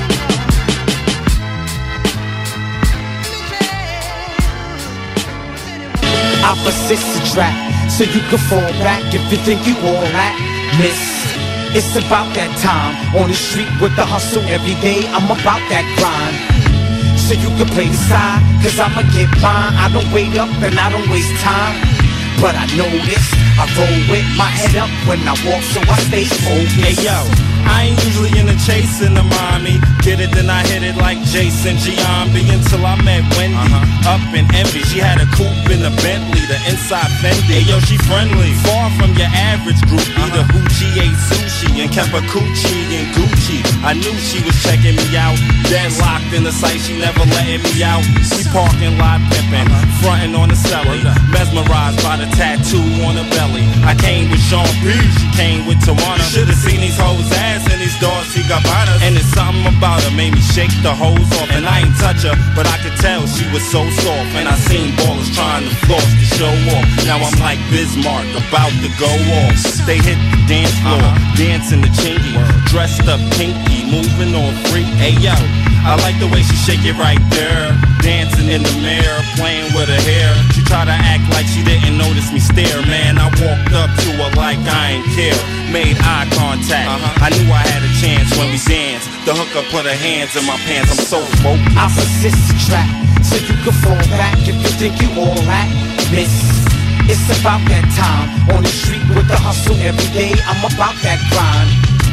Opposites attract, so you can fall back if you think you alright, miss. It's about that time on the street with the hustle every day. I'm about that grind, so you can play the side, cause I'ma get mine. I don't wait up and I don't waste time, but I know this. I roll with my head up when I walk, so I stay focused. Hey yo, I ain't usually into chasing the mommy. Get it, then I hit it like Jason Giambi until I met Wendy. Up in envy, she had a coupe in a Bentley, the inside Fendi. Hey, yo, she friendly, far from your average groupie. The hoochie ate sushi and kept a coochie in Gucci. I knew she was checking me out, deadlocked in the sight, she never letting me out. We parking lot pimping, fronting on the celly, mesmerized by the tattoo on her belly. I came with Sean B, she came with Tawana. Should've seen these hoes ass in these Dolce Gabbanas. And it's something about her made me shake the hose off. And I ain't touch her, but I could tell she was so soft. And I seen ballers trying to floss to show off. Now I'm like Bismarck, about to go off. They hit the dance floor, dancing the chinky, dressed up kinky, moving on freak. Hey yo, I like the way she shake it right there, dancing in the mirror, playing with her hair. She tried to act like she didn't notice me stare. Man, I walked up to her like I ain't care. Made eye contact, I knew I had a chance when we danced. The hooker put her hands in my pants, I'm so focused. I persist to trap, so you can fall back if you think you all that, miss. It's about that time, on the street with the hustle every day, I'm about that grind.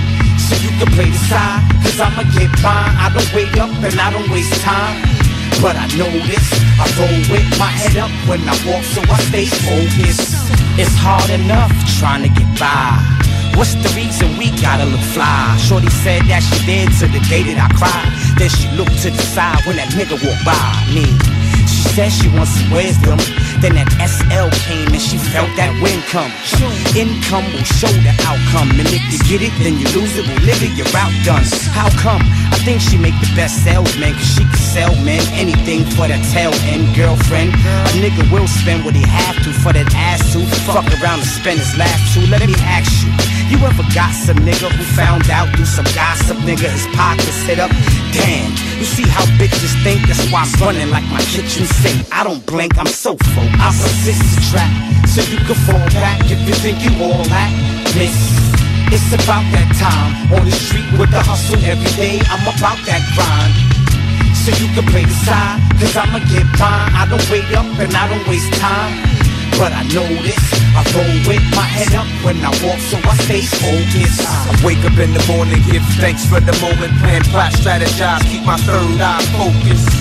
So you can play the side, cause I'ma get mine. I don't wait up and I don't waste time. But I know this, I roll with my head up when I walk, so I stay focused. It's hard enough trying to get by. What's the reason we gotta look fly? Shorty said that she did to the day that I cried. Then she looked to the side when that nigga walked by me. She said she wants some wisdom. Then that SL came and she felt that wind come. Income will show the outcome. And if you get it, then you lose it. Well, nigga, you're outdone. How come? I think she make the best salesman, cause she can sell men anything for that tail end girlfriend. A nigga will spend what he have to for that ass to fuck around and spend his last two. Let me ask you, you ever got some nigga who found out through some gossip, nigga, his pockets hit up? Damn, you see how bitches think? That's why I'm running like my kitchen sink. I don't blink, I'm so focused. I persist to trap, so you can fall back if you think you all that, miss. It's about that time, on the street with the hustle every day, I'm about that grind. So you can play the side, cause I'ma get mine. I don't wait up and I don't waste time. But I know this, I roll with my head up when I walk, so I stay focused. I wake up in the morning, give thanks for the moment, plan, plot, strategize, keep my third eye focused.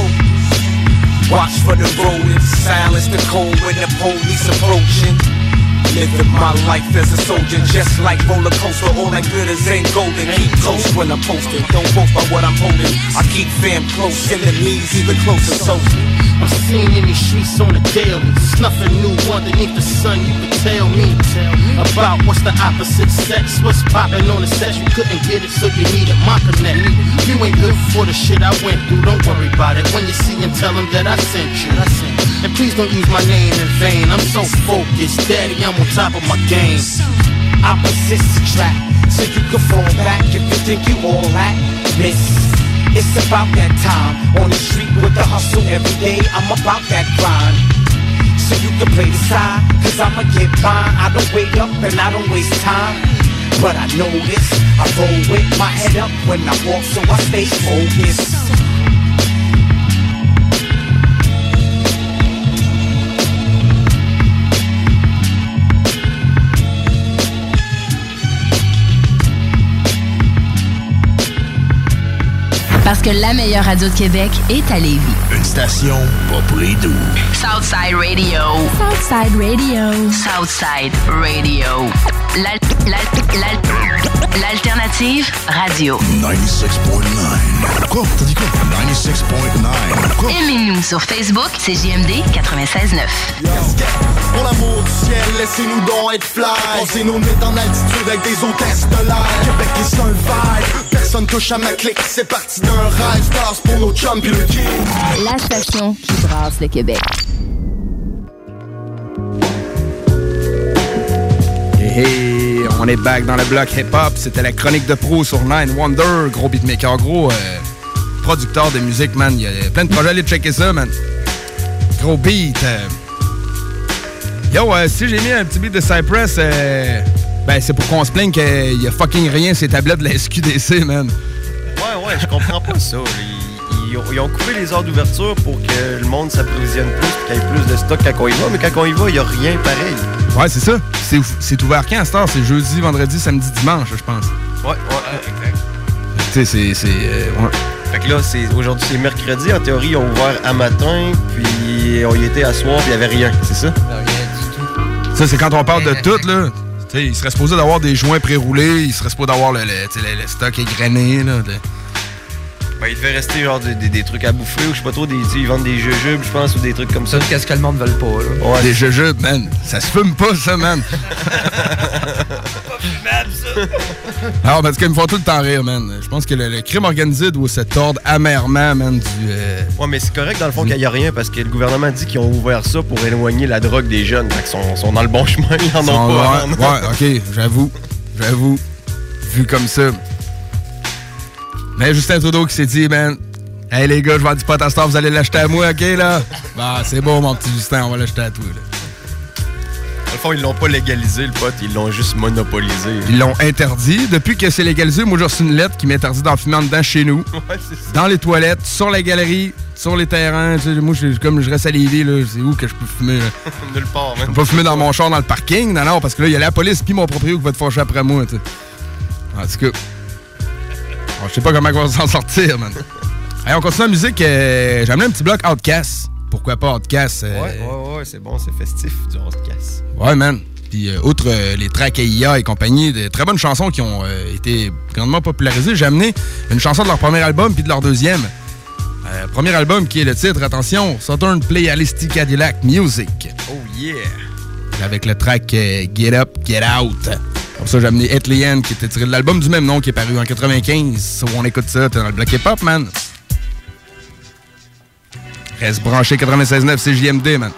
Watch for the rodents, silence the cold when the police approaching. Living my life as a soldier, just like roller coaster. All that glitters ain't golden. Keep close when I'm posting. Don't boast by what I'm holding. I keep fam close, enemies even closer. So I'm seen in these streets on the daily. There's nothing new underneath the sun. You can tell me about what's the opposite sex. What's popping on the set? You couldn't get it, so you needed my connect. You ain't good for the shit I went through. Don't worry about it. When you see him, tell him that I sent you. And please don't use my name in vain. I'm so focused, daddy, I'm on top of my game. I persist to trap, so you can fall back if you think you all that, miss. It's about that time, on the street with the hustle every day, I'm about that grind. So you can play the side, cause I'ma get mine. I don't wait up and I don't waste time. But I know this, I roll with my head up when I walk, so I stay focused. Parce que la meilleure radio de Québec est à Lévis. Une station pas pour les doux. Southside Radio. Southside Radio. Southside Radio. L'alternative radio. 96.9. Quoi? T'as dit quoi? 96.9. Aimez-nous sur Facebook, c'est JMD 96.9. Pour l'amour du ciel, laissez-nous donc être fly. Pensez nos nuits en altitude avec des hôtesses de l'air. Québec est un vibe. Personne touche à ma clique. C'est parti d'un rêve. Stars pour nos chums pis le king. La station qui brasse le Québec. Hey, on est back dans le bloc hip-hop. C'était la chronique de pro sur Nine Wonder. Gros beatmaker, gros producteur de musique, man. Il y a plein de projets, allez checker ça, man. Gros beat. Yo, si j'ai mis un petit beat de Cypress, ben c'est pour qu'on se plaigne qu'il y a fucking rien sur les tablettes de la SQDC, man. Ouais, je comprends pas ça. Ils ont coupé les heures d'ouverture pour que le monde s'approvisionne plus et qu'il y ait plus de stock quand on y va, mais quand on y va, il n'y a rien pareil. Ouais, c'est ça. C'est ouvert quand à cette heure? C'est jeudi, vendredi, samedi, dimanche, je pense. Ouais. tu sais, c'est ouais. Fait que là, aujourd'hui, c'est mercredi. En théorie, ils ont ouvert à matin, puis on y était à soir, puis il n'y avait rien, c'est ça? Rien du tout. Ça, c'est quand on parle de tout, là. Tu sais, il serait supposé d'avoir des joints pré-roulés, il serait supposé d'avoir le stock égrené, là. Ben, il devait rester genre des trucs à bouffer, ou je sais pas trop, ils vendent des jujubes, je pense, ou des trucs comme ça. Qu'est-ce que le monde veut pas, là? Ouais, des jujubes, man. Ça se fume pas, ça, man. Pas fumable, ça. Alors, parce qu'ils me font tout le temps rire, man. Je pense que le crime organisé doit se tordre amèrement, man, du... Ouais, mais c'est correct, dans le fond, qu'il n'y a rien, parce que le gouvernement dit qu'ils ont ouvert ça pour éloigner la drogue des jeunes. Fait qu'ils sont dans le bon chemin, ils en ont pas. Ouais, OK, j'avoue. Vu comme ça. Mais Justin Trudeau qui s'est dit, man, hey les gars, je vends du pot à Star, vous allez l'acheter à moi, OK, là? Bah, c'est bon, mon petit Justin, on va l'acheter à toi, là. Dans le fond, ils l'ont pas légalisé, le pot, ils l'ont juste monopolisé. Ils l'ont interdit. Depuis que c'est légalisé, moi, j'ai reçu une lettre qui m'interdit d'en fumer en dedans chez nous. Ouais, c'est ça. Dans les toilettes, sur la galerie, sur les terrains. Tu sais, moi, comme je reste à Lévis, là, c'est où que je peux fumer? Nulle part, Je peux pas fumer dans mon char, dans le parking. Non, parce que là, il y a la police puis mon proprio qui va te fâcher après moi, tu sais. En tout cas... je sais pas comment on va s'en sortir, man. Hey, on continue la musique. J'ai amené un petit bloc Outcast. Pourquoi pas Outcast? Ouais, c'est bon, c'est festif, du Outcast. Ouais, man. Puis, outre les tracks AIA et compagnie, de très bonnes chansons qui ont été grandement popularisées, j'ai amené une chanson de leur premier album puis de leur deuxième. Premier album qui est le titre, attention, Southern Playalistic Cadillac Music. Oh yeah! Avec le track Get Up, Get Out. Pour ça, j'ai amené Hetlian, qui était tiré de l'album du même nom, qui est paru en 95. On écoute ça, t'es dans le bloc hip-hop, man. Reste branché 96.9, c'est JMD, man.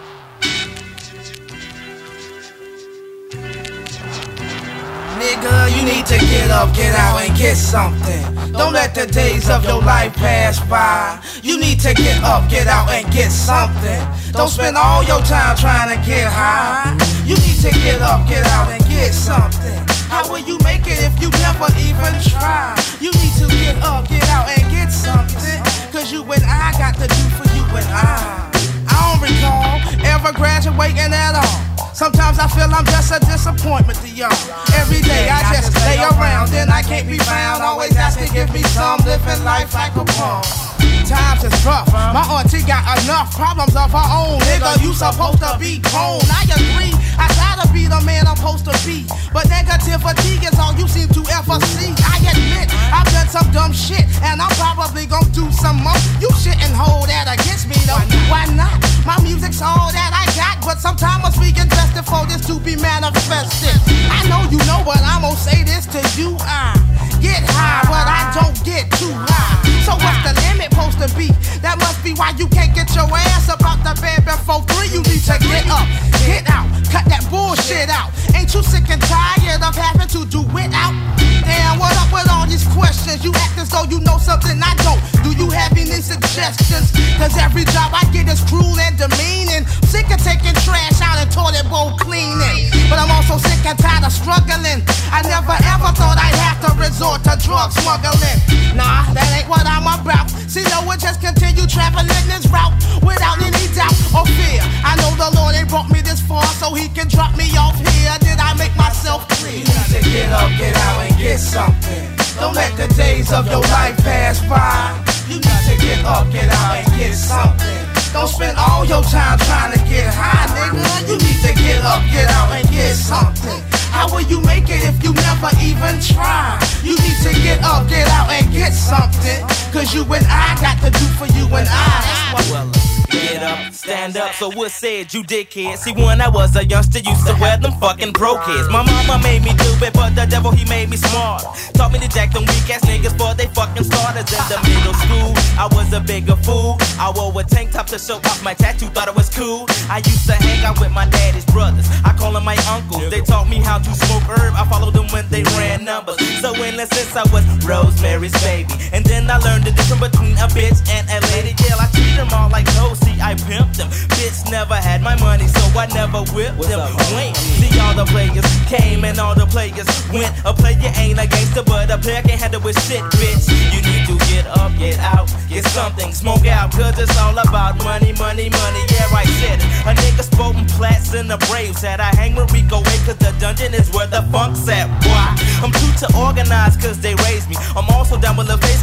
Nigga, you need to get up, get out, and get something. Don't let the days of your life pass by. You need to get up, get out, and get something. Don't spend all your time trying to get high. You need to get up, get out, and get something. How will you make it if you never even try? You need to get up, get out, and get something. Cause you and I got to do for you and I don't recall ever graduating at all. Sometimes I feel I'm just a disappointment to y'all. Every day I just lay around, then I can't be found. Always asking, give me some, living life like a pawn. Times is rough, my auntie got enough problems of her own. Nigga, you supposed to be grown. I agree, I gotta be the man I'm supposed to be. But negativity is all you seem to ever see. I admit, I've done some dumb shit, and I'm probably gonna do some more. You shouldn't hold that against me though. Why not? My music's all that I got, but sometimes must be invested for this to be manifested. I know you know, but I'm gonna say this to you. I get high, but I don't get too high. So what's the limit supposed to be? That must be why you can't get your ass up out the bed before 3. You need to get up, get out, cut that bullshit out. Ain't you sick and tired of having to do it out? Damn, what up with all these questions? You act as though you know something I don't. Do you have any suggestions? Cause every job I get is cruel and demeaning. Sick of taking trash out and toilet bowl cleaning. But I'm also sick and tired of struggling. I never ever thought I'd have to resort to drug smuggling. Nah, that ain't what I'm about. See, no one just continue traveling this route without any doubt or fear. I know the Lord ain't brought me this far so he can drop me off here. Did I make myself clear? You need to get up, get out, and get something. Don't let the days of your life pass by. You need to get up, get out, and get something. Don't spend all your time trying to get high, nigga. You need to get up, get out, and get something. How will you make it if you never even try? You need to get up, get out, and get something. Cause you and I got to do for you and I. That's what. Get up, stand up, so what said you dickhead? See, when I was a youngster, used to wear them fucking broke heads. My mama made me do it, but the devil, he made me smart. Taught me to jack them weak ass niggas for they fucking starters. In the middle school, I was a bigger fool. I wore a tank top to show off my tattoo, thought it was cool. I used to hang out with my daddy's brothers, I call them my uncles. They taught me how to smoke herb, I followed them when they ran numbers. So in a sense, I was Rosemary's baby. And then I learned the difference between a bitch and a lady. Yeah, I treat them all like hoes. See, I pimped them. Bitch never had my money, so I never whipped them. Wait, see, all the players came and all the players went. A player ain't a gangster, but a player can't handle with shit, bitch. You need to get up, get out, get something, smoke out, cause it's all about money, money, money. Yeah, I said it. A nigga spoken plats in the Braves. Said I hang with Rico away, cause the dungeon is where the funk's at. Why? I'm too to organize, cause they raised me. I'm also down with the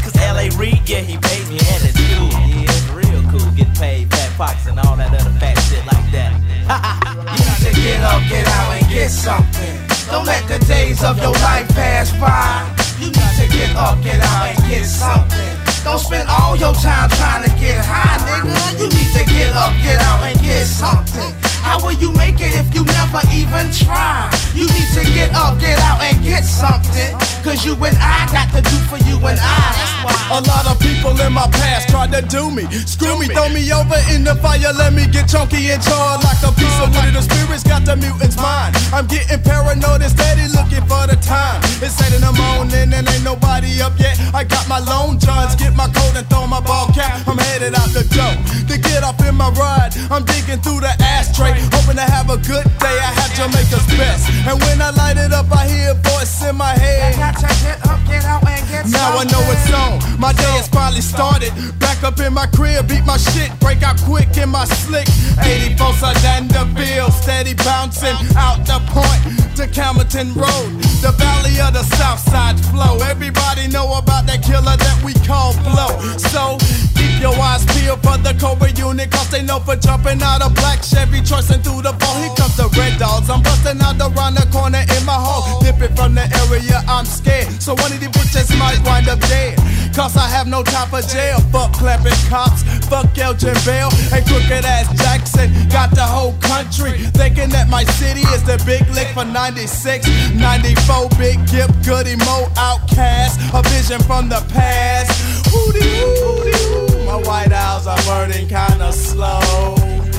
Reed, yeah, he paid me and it's cool. Yeah, it's real cool. Getting paid, fat pockets and all that other fat shit like that. You need to get up, get out, and get something. Don't let the days of your life pass by. You need to get up, get out, and get something. Don't spend all your time trying to get high, nigga. You need to get up, get out, and get something. How will you make it if you never even try? You need to get up, get out, and get something. Cause you and I got to do for you and I. That's why. A lot of people in my past tried to do me. Screw me, throw me over in the fire, let me get chunky and charred like a piece of wood. The spirits got the mutant's mind. I'm getting paranoid and steady looking for the time. It's 8 in the morning and ain't nobody up yet. I got my lone johns, get my coat and throw my ball cap. I'm headed out the door to get off in my ride. I'm digging through the ashtray, hoping to have a good day. I had Jamaica's best, and when I light it up, I hear a voice in my head. I got to get up, get out, and get now I know it's on. My day has finally started. Back up in my crib, beat my shit, break out quick in my slick. 84 Vanderbilt, steady bouncing out the point to Camerton Road, the valley of the South Side flow. Everybody know about that killer that we call Blow. So keep your eyes peeled for the Cobra unit, cause they know for jumping out of black Chevy, choicing through the ball. Here comes the Red Dogs. I'm busting out around the corner in my hole, dipping from the area. I'm scared, so one of these bitches might wind up dead. Cause I have no time for jail. Fuck clapping cops, fuck Elgin Bell, and crooked ass Jackson. Got the whole country thinking that my city is the big lick for 96, 94. Big Gip, Goody Mo, Outcast, a vision from the past. Woody, woody, woo. My White Owls are burning kinda slow.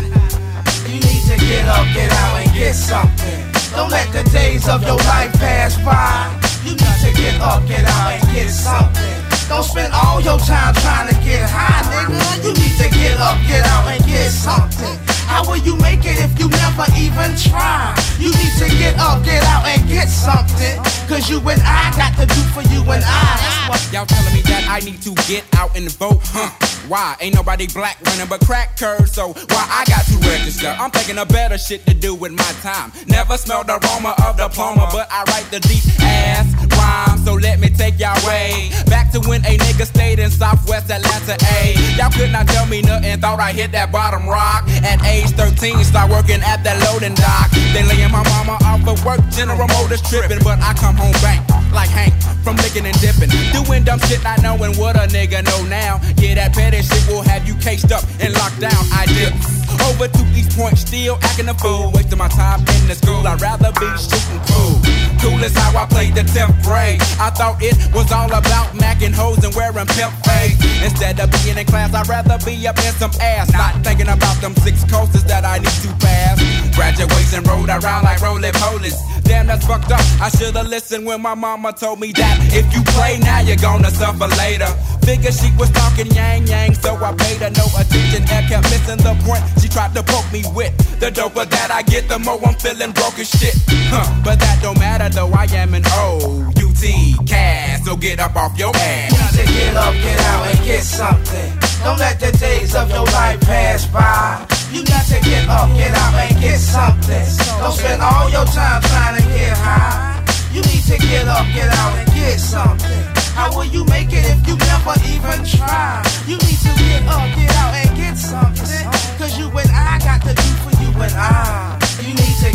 You need to get up, get out, and get something. Don't let the days of your life pass by. You need to get up, get out, and get something. Don't spend all your time trying to get high, nigga. You need to get up, get out, and get something. How will you make it if you never even try? You need to get up, get out, and get something. Cause you and I got to do for you and I. Y'all telling me that I need to get out and vote, huh? Why? Ain't nobody black running but crack curves, so why I got to register? I'm thinking of better shit to do with my time. Never smelled the aroma of diploma, but I write the deep ass rhyme, so let me take y'all way back to when a nigga stayed in Southwest Atlanta, A. Y'all could not tell me nothing, thought I hit that bottom rock. At age 13, start working at that loading dock. Then laying my mama off of work, General Motors tripping, but I come home bank like Hank from licking and dipping, doing dumb shit not knowing what a nigga know now. Yeah, that petty shit will have you cased up and locked down. I dip over to East Point, still acting a fool, wasting my time in the school. I'd rather be shooting cool. Cool is how I played the 10th grade. I thought it was all about macking hoes and wearing pimp fades. Instead of being in class, I'd rather be up in some ass, not thinking about them 6 coasters that I need to pass. Graduation rode around like roly-polies. Damn, that's fucked up. I should've listened when my mama told me that if you play now, you're gonna suffer later. Figured she was talking yang, so I paid her no attention and kept missing the point she tried to poke me with. The doper that I get, the more I'm feeling broke as shit. But that don't matter though, I am an OUT cast, so get up off your ass. You need to get up, get out, and get something. Don't let the days of your life pass by. You need to get up, get out, and get something. Don't spend all your time trying to get high. You need to get up, get out, and get something. How will you make it if you never even try? You need to get up, get out, and get something. Cause you and I got to do for you and I. You need to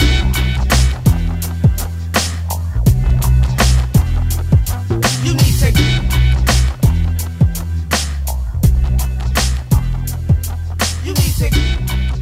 You need to You need to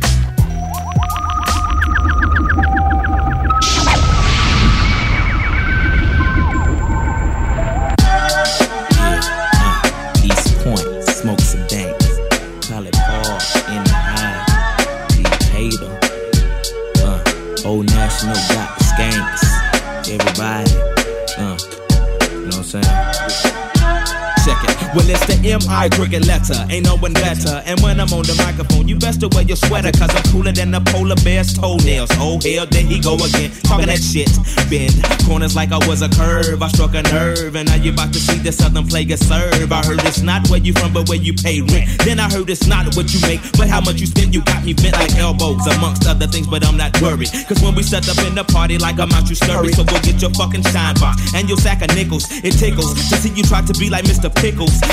East Point, smoke some dank. Call it Paul in the high. He paid him. Old National got skanks. Everybody, you know what I'm saying? Check it. Well, it's the M.I. cricket letter. Ain't no one better. And when I'm on the microphone, you best to wear your sweater, cause I'm cooler than the polar bear's toenails. Oh, hell, there he go again. Talking that shit. Bend corners like I was a curve. I struck a nerve. And now you about to see the southern player serve. I heard it's not where you from, but where you pay rent. Then I heard it's not what you make, but how much you spend. You got me bent like elbows, amongst other things, but I'm not worried. Cause when we set up in the party, like I'm out, you scurry. So go get your fucking shine box and your sack of nickels. It tickles to see you try to be like Mr. Pickles. Daddy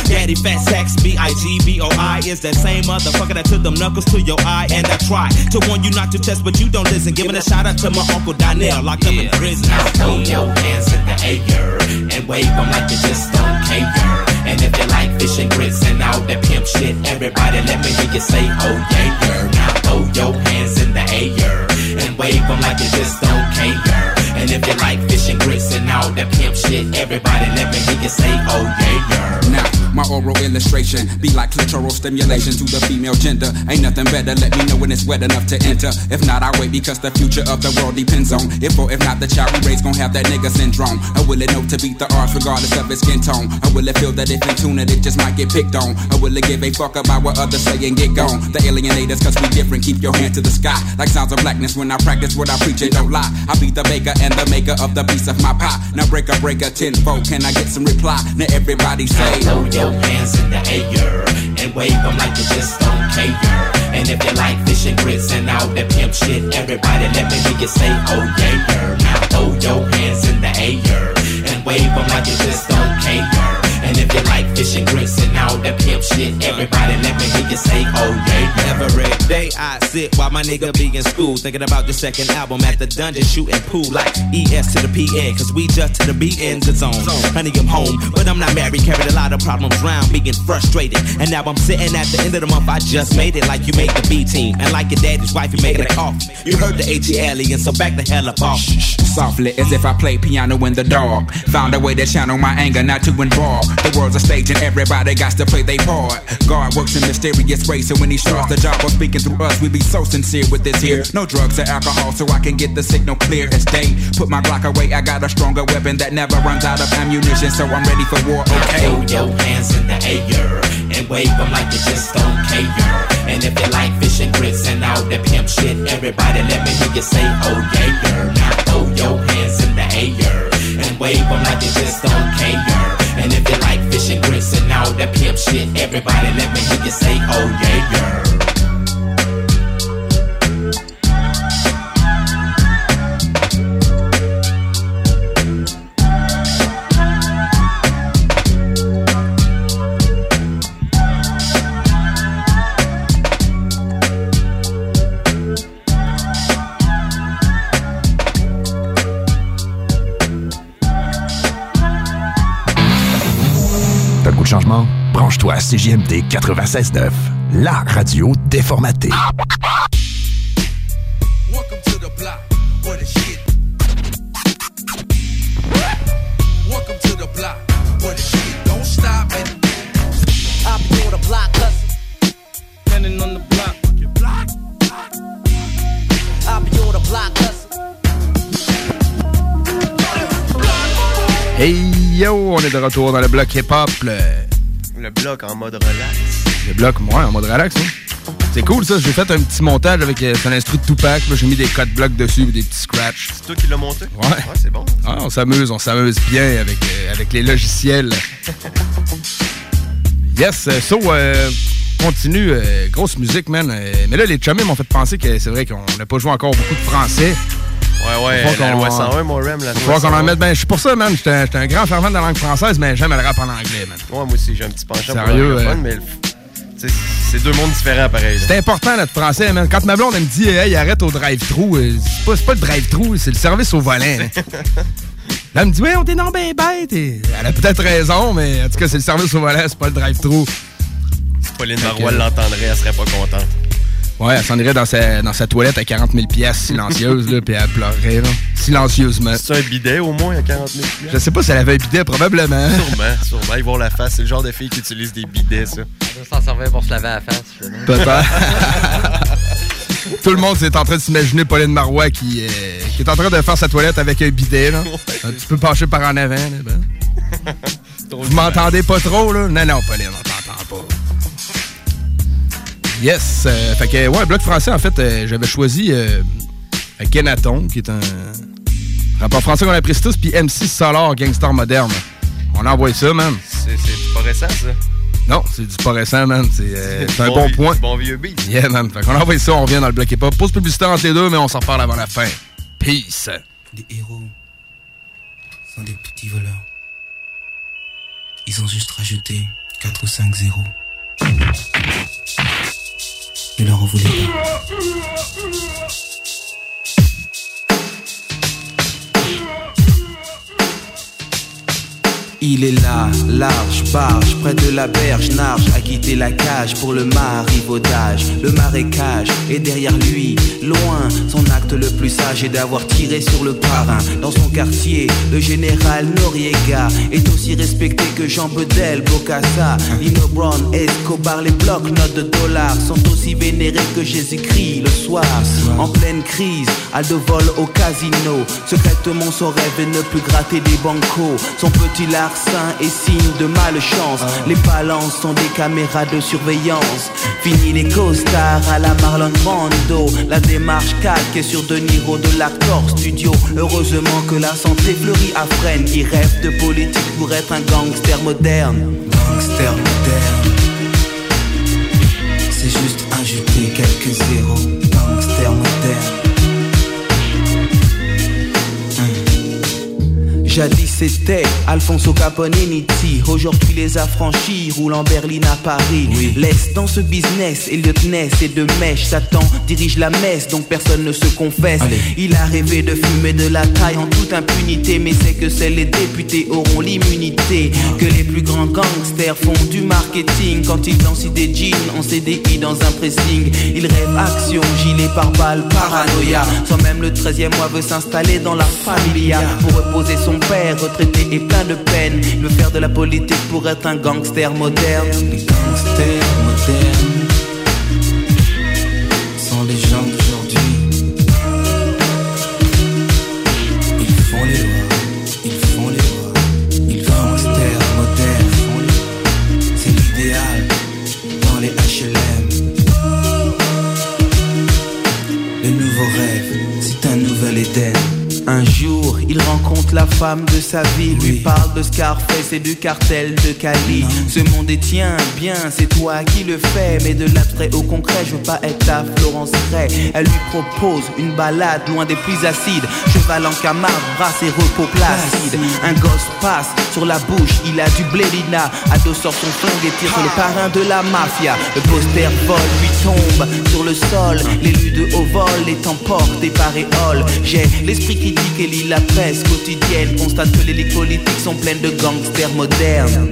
Fat Sacks, B-I-G-B-O-I is that same motherfucker that took them knuckles to your eye. And I try to warn you not to test, but you don't listen. Giving a shout out to my Uncle Donnell, locked up in prison. Now throw your hands in the air and wave them like you just don't care. And if you like fish and grits and all that pimp shit, everybody let me hear you say, oh yeah. Now throw your hands in the air and wave them like you just don't care. And if you like fish and grits and all that pimp shit, everybody let me hear you say, oh yeah. Now, my oral illustration be like clitoral stimulation to the female gender. Ain't nothing better, let me know when it's wet enough to enter. If not, I wait because the future of the world depends on if or if not the child we raise gon' have that nigga syndrome. Or will it know to beat the odds regardless of its skin tone? Or will it feel that if in tune it just might get picked on? Or will it give a fuck about what others say and get gone? The alienators cause we different, keep your hand to the sky. Like sounds of blackness when I practice what I preach and don't lie. I be the baker and the maker of the piece of my pie. Now breaker tenfold, can I get some reply? Now everybody say, throw your hands in the air and wave them like you just don't care. And if you like fish and grits and all that pimp shit, everybody let me hear you say, oh yeah. Now throw your hands in the air and wave them like you just don't care. And if you like fish and grits and all that pimp shit, everybody let me hear you say, oh yeah. Every day I sit while my nigga be in school, thinking about the second album at the dungeon, shooting pool like ES to the PN, cause we just to the B in the zone. Honey, I'm home, but I'm not married, carried a lot of problems round, being frustrated. And now I'm sitting at the end of the month, I just made it like you made the B team. And like your daddy's wife, you making a coffee. You heard the ATL, and so back the hell up off. Softly, as if I play piano in the dark. Found a way to channel my anger, not to involve. The world's a stage and everybody got to play their part. God works in mysterious ways, so when he starts the job of speaking through us, we be so sincere with this here. No drugs or alcohol, so I can get the signal clear as day. Put my Glock away, I got a stronger weapon that never runs out of ammunition, so I'm ready for war, okay? Throw your hands in the air and wave them like you just don't care. And if you like fish and grits and all that pimp shit, everybody let me hear you say, oh yeah. Now throw your hands in the air and wave them like you just don't care. And if you like fish and grits and all that pimp shit, everybody let me hear you say, oh yeah. T'as le goût de changement? Branche-toi à CJMD 96.9, la radio déformatée. Welcome to the block, where the shit. Welcome to the block, where the shit don't stop and I'll be on the block hustling, standing on the block. I'll be on the block hustling. Hey yo, on est de retour dans le bloc hip-hop. Le bloc en mode relax. Le bloc, moi, en mode relax. Hein? C'est cool ça, j'ai fait un petit montage avec un instru de Tupac. J'ai mis des codes blocs dessus, des petits scratchs. C'est toi qui l'as monté? Ouais. C'est bon. Ah, on s'amuse bien avec les logiciels. Yes, continue, grosse musique, man. Mais là, les chummies m'ont fait penser que c'est vrai qu'on n'a pas joué encore beaucoup de français. Ouais, la loi 101, mon rem, la loi 101. Qu'on en mette, ben, je suis pour ça, man. J'étais un grand fervent de la langue française, mais j'aime le rap en anglais, man. Ouais, moi aussi, j'ai un petit penchant sérieux, pour l'anglophone, mais c'est deux mondes différents, pareil. C'est important, notre français, man. Quand ma blonde, elle me dit, hey, arrête au drive-thru, c'est pas le drive-thru, c'est le service au volant. Là, elle me dit, ouais, on t'est non ben bête. Elle a peut-être raison, mais en tout cas, c'est le service au volant, c'est pas le drive-thru. Si Pauline Marois l'entendrait, elle serait pas contente. Ouais, elle s'en irait dans sa toilette à 40 000 piastres silencieuse, là, puis elle pleurerait, là, silencieusement. C'est un bidet, au moins, à 40 000 Je sais pas si elle avait un bidet, probablement. Sûrement. Ils vont la face. C'est le genre de fille qui utilise des bidets, ça. Elle doit s'en servir pour se laver la face. Peut-être. Tout le monde est en train de s'imaginer Pauline Marois qui est en train de faire sa toilette avec un bidet, là. Un petit peu penché par en avant, là. Ben. Vous m'entendez pas trop, là? Non, Pauline, on t'entend pas. Yes! Fait que, ouais, bloc français, en fait, j'avais choisi Kenaton, qui est un rappeur français qu'on apprécie tous, puis MC Solar, Gangster Moderne. On envoie ça, man. C'est pas récent, ça? Non, c'est du pas récent, man. C'est un bon point. Bon vieux beat. Yeah, man. Fait qu'on envoie ça, on revient dans le bloc hip-hop. Pause publicitaire entre les deux, mais on s'en reparle avant la fin. Peace! Des héros sont des petits voleurs. Ils ont juste rajouté 4 ou 5-0. Ne leur en voulez pas. Il est là, large, barge, près de la berge, narge, a quitté la cage pour le marivaudage, le marécage, et derrière lui, loin, son acte le plus sage est d'avoir tiré sur le parrain. Dans son quartier, le général Noriega est aussi respecté que Jean Bedel, Bokassa, Lino Brown, Escobar, les blocs-notes de dollars sont aussi vénérés que Jésus-Christ le soir. En pleine crise, Aldo vole au casino, secrètement son rêve est ne plus gratter des bancos. Son petit larcin est signe de malchance. Les balances sont des caméras de surveillance. Fini les costards à la Marlon Brando. La démarche calque sur De Niro de l'acteur studio. Heureusement que la santé fleurit à Fresnes, qui rêve de politique pour être un gangster moderne. Gangster moderne, c'est juste ajouter quelques zéros. Gangster moderne. Jadis c'était Alfonso Caponinici. Aujourd'hui les affranchis roulent en berline à Paris. Laisse dans ce business Elliot Ness et de mèche. Satan dirige la messe donc personne ne se confesse. Il a rêvé de fumer de la taille en toute impunité, mais c'est que seuls les députés auront l'immunité. Que les plus grands gangsters font du marketing quand ils dansent des jeans en CDI dans un pressing. Ils rêvent action, gilet pare-balles, paranoïa. Sans même le 13e mois veut s'installer dans la familia pour reposer son père retraité et plein de peine. Il veut faire de la politique pour être un gangster moderne. Les gangsters modernes sont les gens d'aujourd'hui. Ils font les lois, ils font les lois. Ils gangsters modernes, c'est l'idéal dans les HLM. Le nouveau rêve, c'est un nouvel Éden. Un jour, il rencontre la femme de sa vie, lui parle de Scarface et du cartel de Cali. Ce monde est tien, bien, c'est toi qui le fais, mais de l'abstrait au concret, je veux pas être ta Florence Ray. Elle lui propose une balade loin des pluies acides, cheval en Camargue, brasse et repos placide. Un gosse passe sur la bouche, il a du blélina. Ado sort son flingue et tire sur le parrain de la mafia. Le poster vol lui tombe sur le sol, l'élu de haut vol est emporté par éole. J'ai l'esprit critique et lit la presse quotidienne, constate que les ligues politiques sont pleines de gangsters modernes.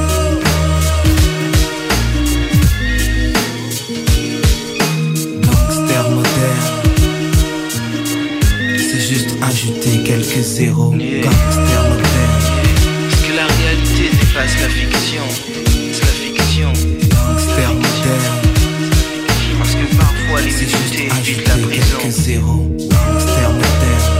Gangsters modernes, c'est juste ajouter quelques zéros. Gangsters modernes, parce que la réalité dépasse la fiction. C'est la fiction. Gangsters modernes, parce que parfois les juste ajouter la prison. Quelques zéros. Gangsters modernes.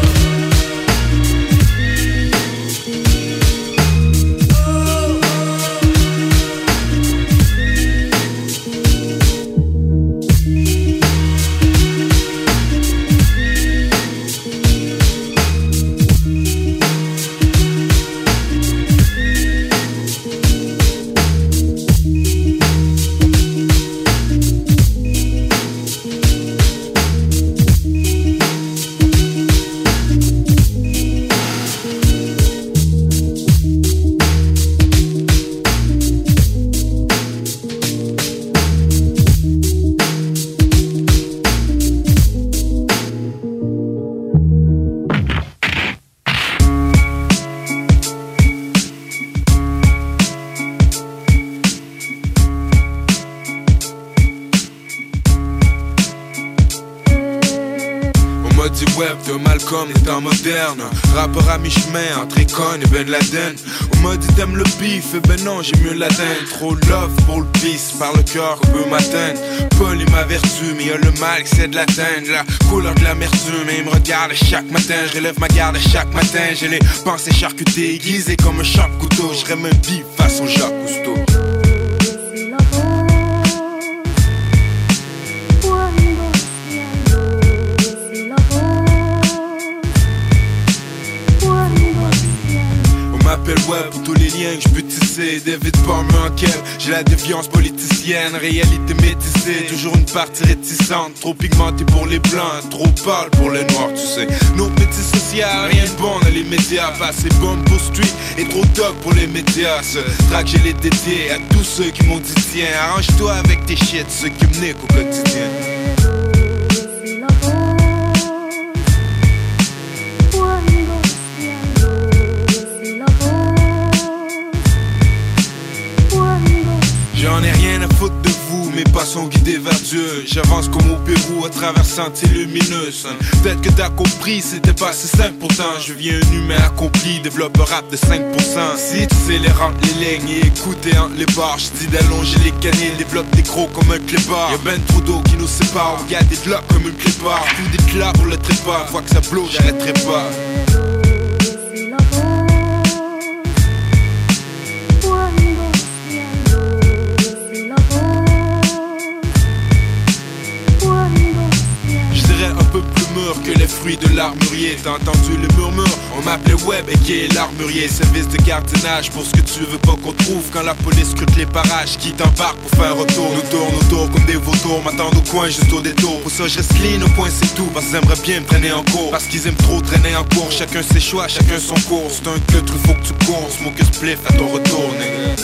de Malcolm, l'état moderne. Rappeur à mi-chemin entre Icon et Ben Laden. On m'a dit t'aimes le bif, et ben non j'ai mieux l'atteindre. Trop love pour le peace, par le cœur qu'on peut m'atteindre. Paul est ma vertu, mais y'a le mal qui c'est de l'atteindre. La couleur de l'amertume, et il me regarde chaque matin. Je relève ma garde chaque matin. J'ai les pensées charcutées, aiguisées comme un charpe-couteau. Je rêve un bif façon Jacques Cousteau. m'appelle web pour tous les liens que je peux tisser. David Palmer en Kev, j'ai la défiance politicienne, réalité métissée, toujours une partie réticente, trop pigmentée pour les blancs, trop pâle pour les noirs, tu sais. Nos petits sociaux, rien de bon dans les médias, pas assez bon pour street et trop top pour les médias. Ce track j'ai les dédiés à tous ceux qui m'ont dit tiens, arrange-toi avec tes shit, ceux qui me niquent au quotidien. J'en ai rien à foutre de vous, mes pas sont guidés vers Dieu. J'avance comme au Pérou à travers sentiers lumineux. Peut-être que t'as compris, c'était pas si simple pourtant. Je viens un humain accompli, développe un rap de 5%. Si tu sais les rentes, les lignes et écouter entre les barres, j'dis d'allonger les canines, développe des gros comme un clébard. Y'a ben trop d'eau qui nous sépare, regarde des blocs comme une clébard. Tout des clats pour le trépas, fois que ça blow, j'arrêterai pas. Que les fruits de l'armurier. T'as entendu le murmure? On m'appelait Web et qui est l'armurier. Service de gardiennage pour ce que tu veux pas qu'on trouve. Quand la police scrute les parages, qui t'embarque pour faire un retour. Nous tourne autour comme des vautours, m'attendent au coin juste au détour. Pour ça je reste clean, au point c'est tout. Parce qu'ils aimeraient bien me traîner en cours. Parce qu'ils aiment trop traîner en cours. Chacun ses choix, chacun son cours. C'est un que il faut que tu cours. Smoke a spliff à ton retour, nigga.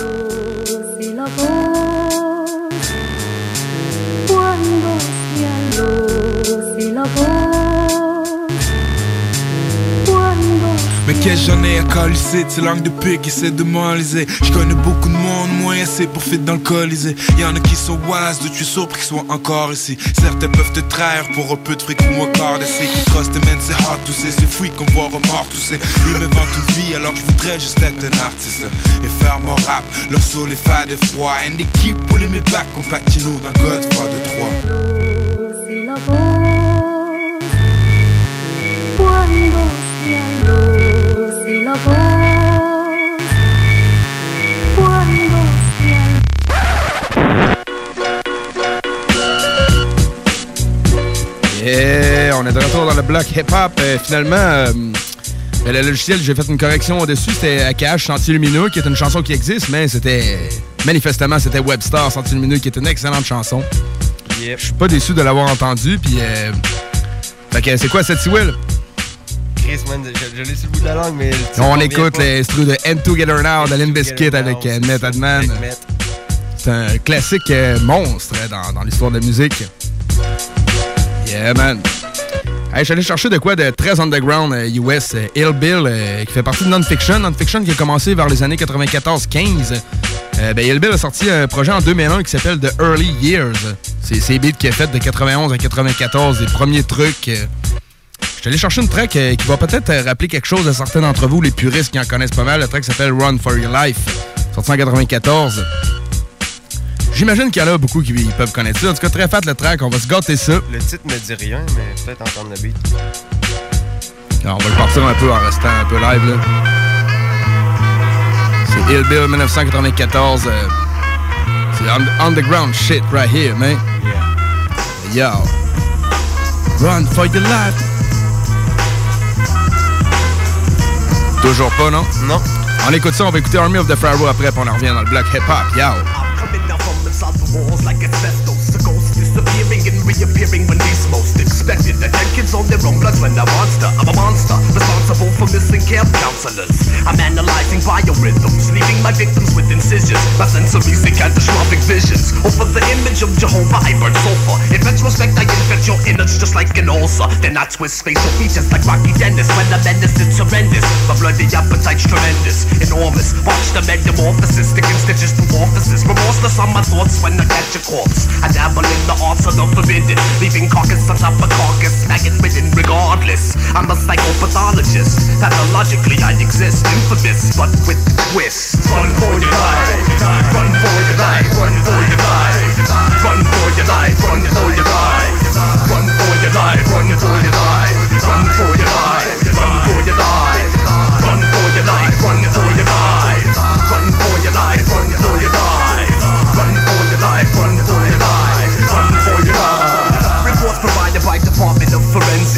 Mais qu'est-ce j'en ai à calisser, c'est langue de pique qui essaie de m'enliser. J'connais beaucoup de monde, moins assez pour fit dans le colisée. Y'en a qui sont wise, de tu es surpris qu'ils soient encore ici. Certains peuvent te trahir pour un peu de fric ou un quart d'essai. Qui trust the man, c'est hard to say, c'est free comme voir un mort, tu sais. Ils m'inventent une vie alors que je voudrais juste être un artiste et faire mon rap, leur soul est fait de froid. And they keep pulling me back, comme Patino dans Godfather 3. C'est la voz, cuando c'est la voz, cuando Yeah, on est de retour dans le bloc hip-hop. Finalement, le logiciel, j'ai fait une correction au-dessus. C'était AKH Sentier Lumineux, qui est une chanson qui existe, mais c'était manifestement, c'était Webstar Sentier Lumineux, qui est une excellente chanson. Yep. Je suis pas déçu de l'avoir entendu. Puis, fait que c'est quoi cette Will? Chris, man, je l'ai sur le bout de la langue, mais... On écoute les instrus de End Together Now de Limp Bizkit avec Method Man. C'est un classique monstre dans l'histoire de la musique. Yeah, man. Hey, je suis allé chercher de quoi de très underground US, Ill Bill, qui fait partie de Non-Fiction. Non-Fiction qui a commencé vers les années 94-15. Ill Bill a sorti un projet en 2001 qui s'appelle The Early Years. C'est ses beats qu'il a fait de 91 à 94, les premiers trucs. Je suis allé chercher une track qui va peut-être rappeler quelque chose à certains d'entre vous, les puristes qui en connaissent pas mal. Le track s'appelle Run for Your Life, sorti en 94. J'imagine qu'il y en a beaucoup qui peuvent connaître ça. En tout cas, très fat le track, on va se gâter ça. Le titre me dit rien, mais peut-être entendre le beat. Alors, on va le partir un peu en restant un peu live, là. C'est Ill Bill 1994. C'est underground shit right here, man. Yeah. Yo. Run for your life. Toujours pas, non? Non. On écoute ça, on va écouter Army of the Pharaoh après, puis on en revient dans le bloc hip-hop. Yo. Disappearing and reappearing when least most expected. The dead kids on their own blood when a monster. I'm a monster, responsible for missing camp counselors. I'm analyzing biorhythms, leaving my victims with incisions. My sensory catastrophic visions. Over the image of Jehovah, I burn sulfur. In retrospect, I infect your innards just like an ulcer. Then I twist facial features like Rocky Dennis. When the menace is horrendous, my bloody appetite's tremendous, enormous. Watch the metamorphosis, sticking stitches through orifices. Remorseless on my thoughts when I catch a corpse. I dabble in the arts of the forbidden, leaving carcass on top of carcass, maggot ridden regardless. I'm a psychopathologist, pathologically I exist, infamous, but with a twist. Run for your life, run for your life, run for your life, run for your life, run for your life, run for your life, run for your life, run for your life, run for your life, run for your life, run for your life, run for your life, run for your life, run for your life, run for your life. Reports provided by Department of Forensics reveal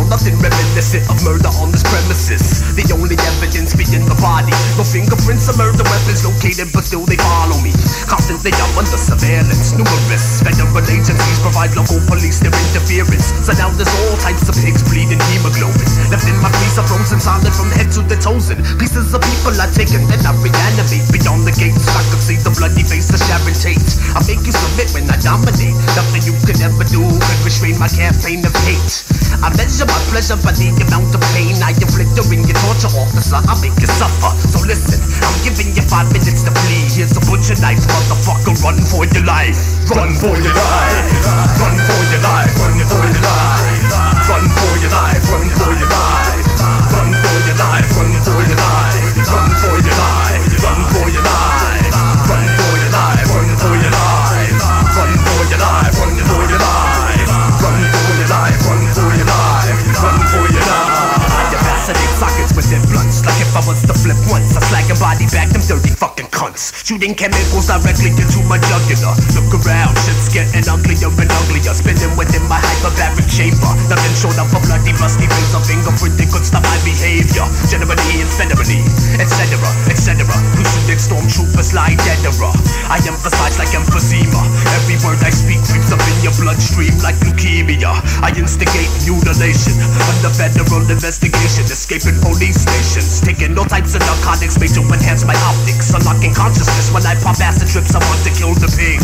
nothing reminiscent of murder on this premises. The only evidence being the body. No fingerprints or murder weapons located, but still they follow me. Constantly I'm under surveillance. Numerous federal agencies provide local police their interference. So now there's all types of pigs bleeding hemoglobin. Left in my freezer frozen solid from head to the toes. And pieces of people are taken, then I reanimate. Beyond the gates, I can see the bloody face of Sharon Tate. I make you submit when I dominate. Nothing you can ever do can restrain my campaign of hate. I measure my pleasure by the amount of pain I inflict during your torture, officer. I make you suffer. So listen, I'm giving you 5 minutes to flee. Here's a butcher knife, motherfucker. Run for your life. Run for your life. Run for your life. Run for your life. Run for your life. Run for your life. Run for your life. Run for your life. Run for your life. Run for your life. Run for your life. Run for your life. Run for your life. Run for your life. Run for your life. Run for your life. Run for your life. I assassinate sockets with their blunts. Like if I was to flip once, I slag and body back them dirty fucking cunts. Shooting chemicals directly into my jugular. Look around, shit's getting uglier and uglier. Spinning within my hyperbaric chamber. Nothing short of a bloody rusty razor fingerprint that could stop my behavior. Generally and federally, etc., etc. Pursuing stormtroopers like Dedera. I emphasize like emphysema. Every word I speak creeps up in your bloodstream like leukemia. I instigate mutilation under federal investigation. Escaping police stations, taking all types of narcotics made to enhance my optics. Unlocking consciousness when I pop acid trips. I want to kill the pig.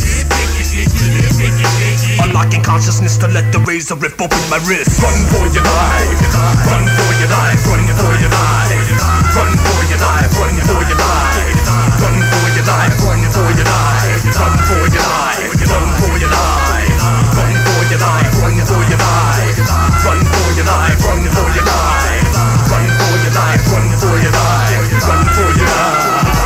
Unlocking consciousness to let the razor rip open my wrist. Run for your life. Run for your life. Run for your life. Run for your life. Run for your life. Run for your life. Run for your life. Run for your life. Run for your life. Run for your life. Run for your life. Run for your life. Run for your life. Run for your life. Run for your life. Run for your life.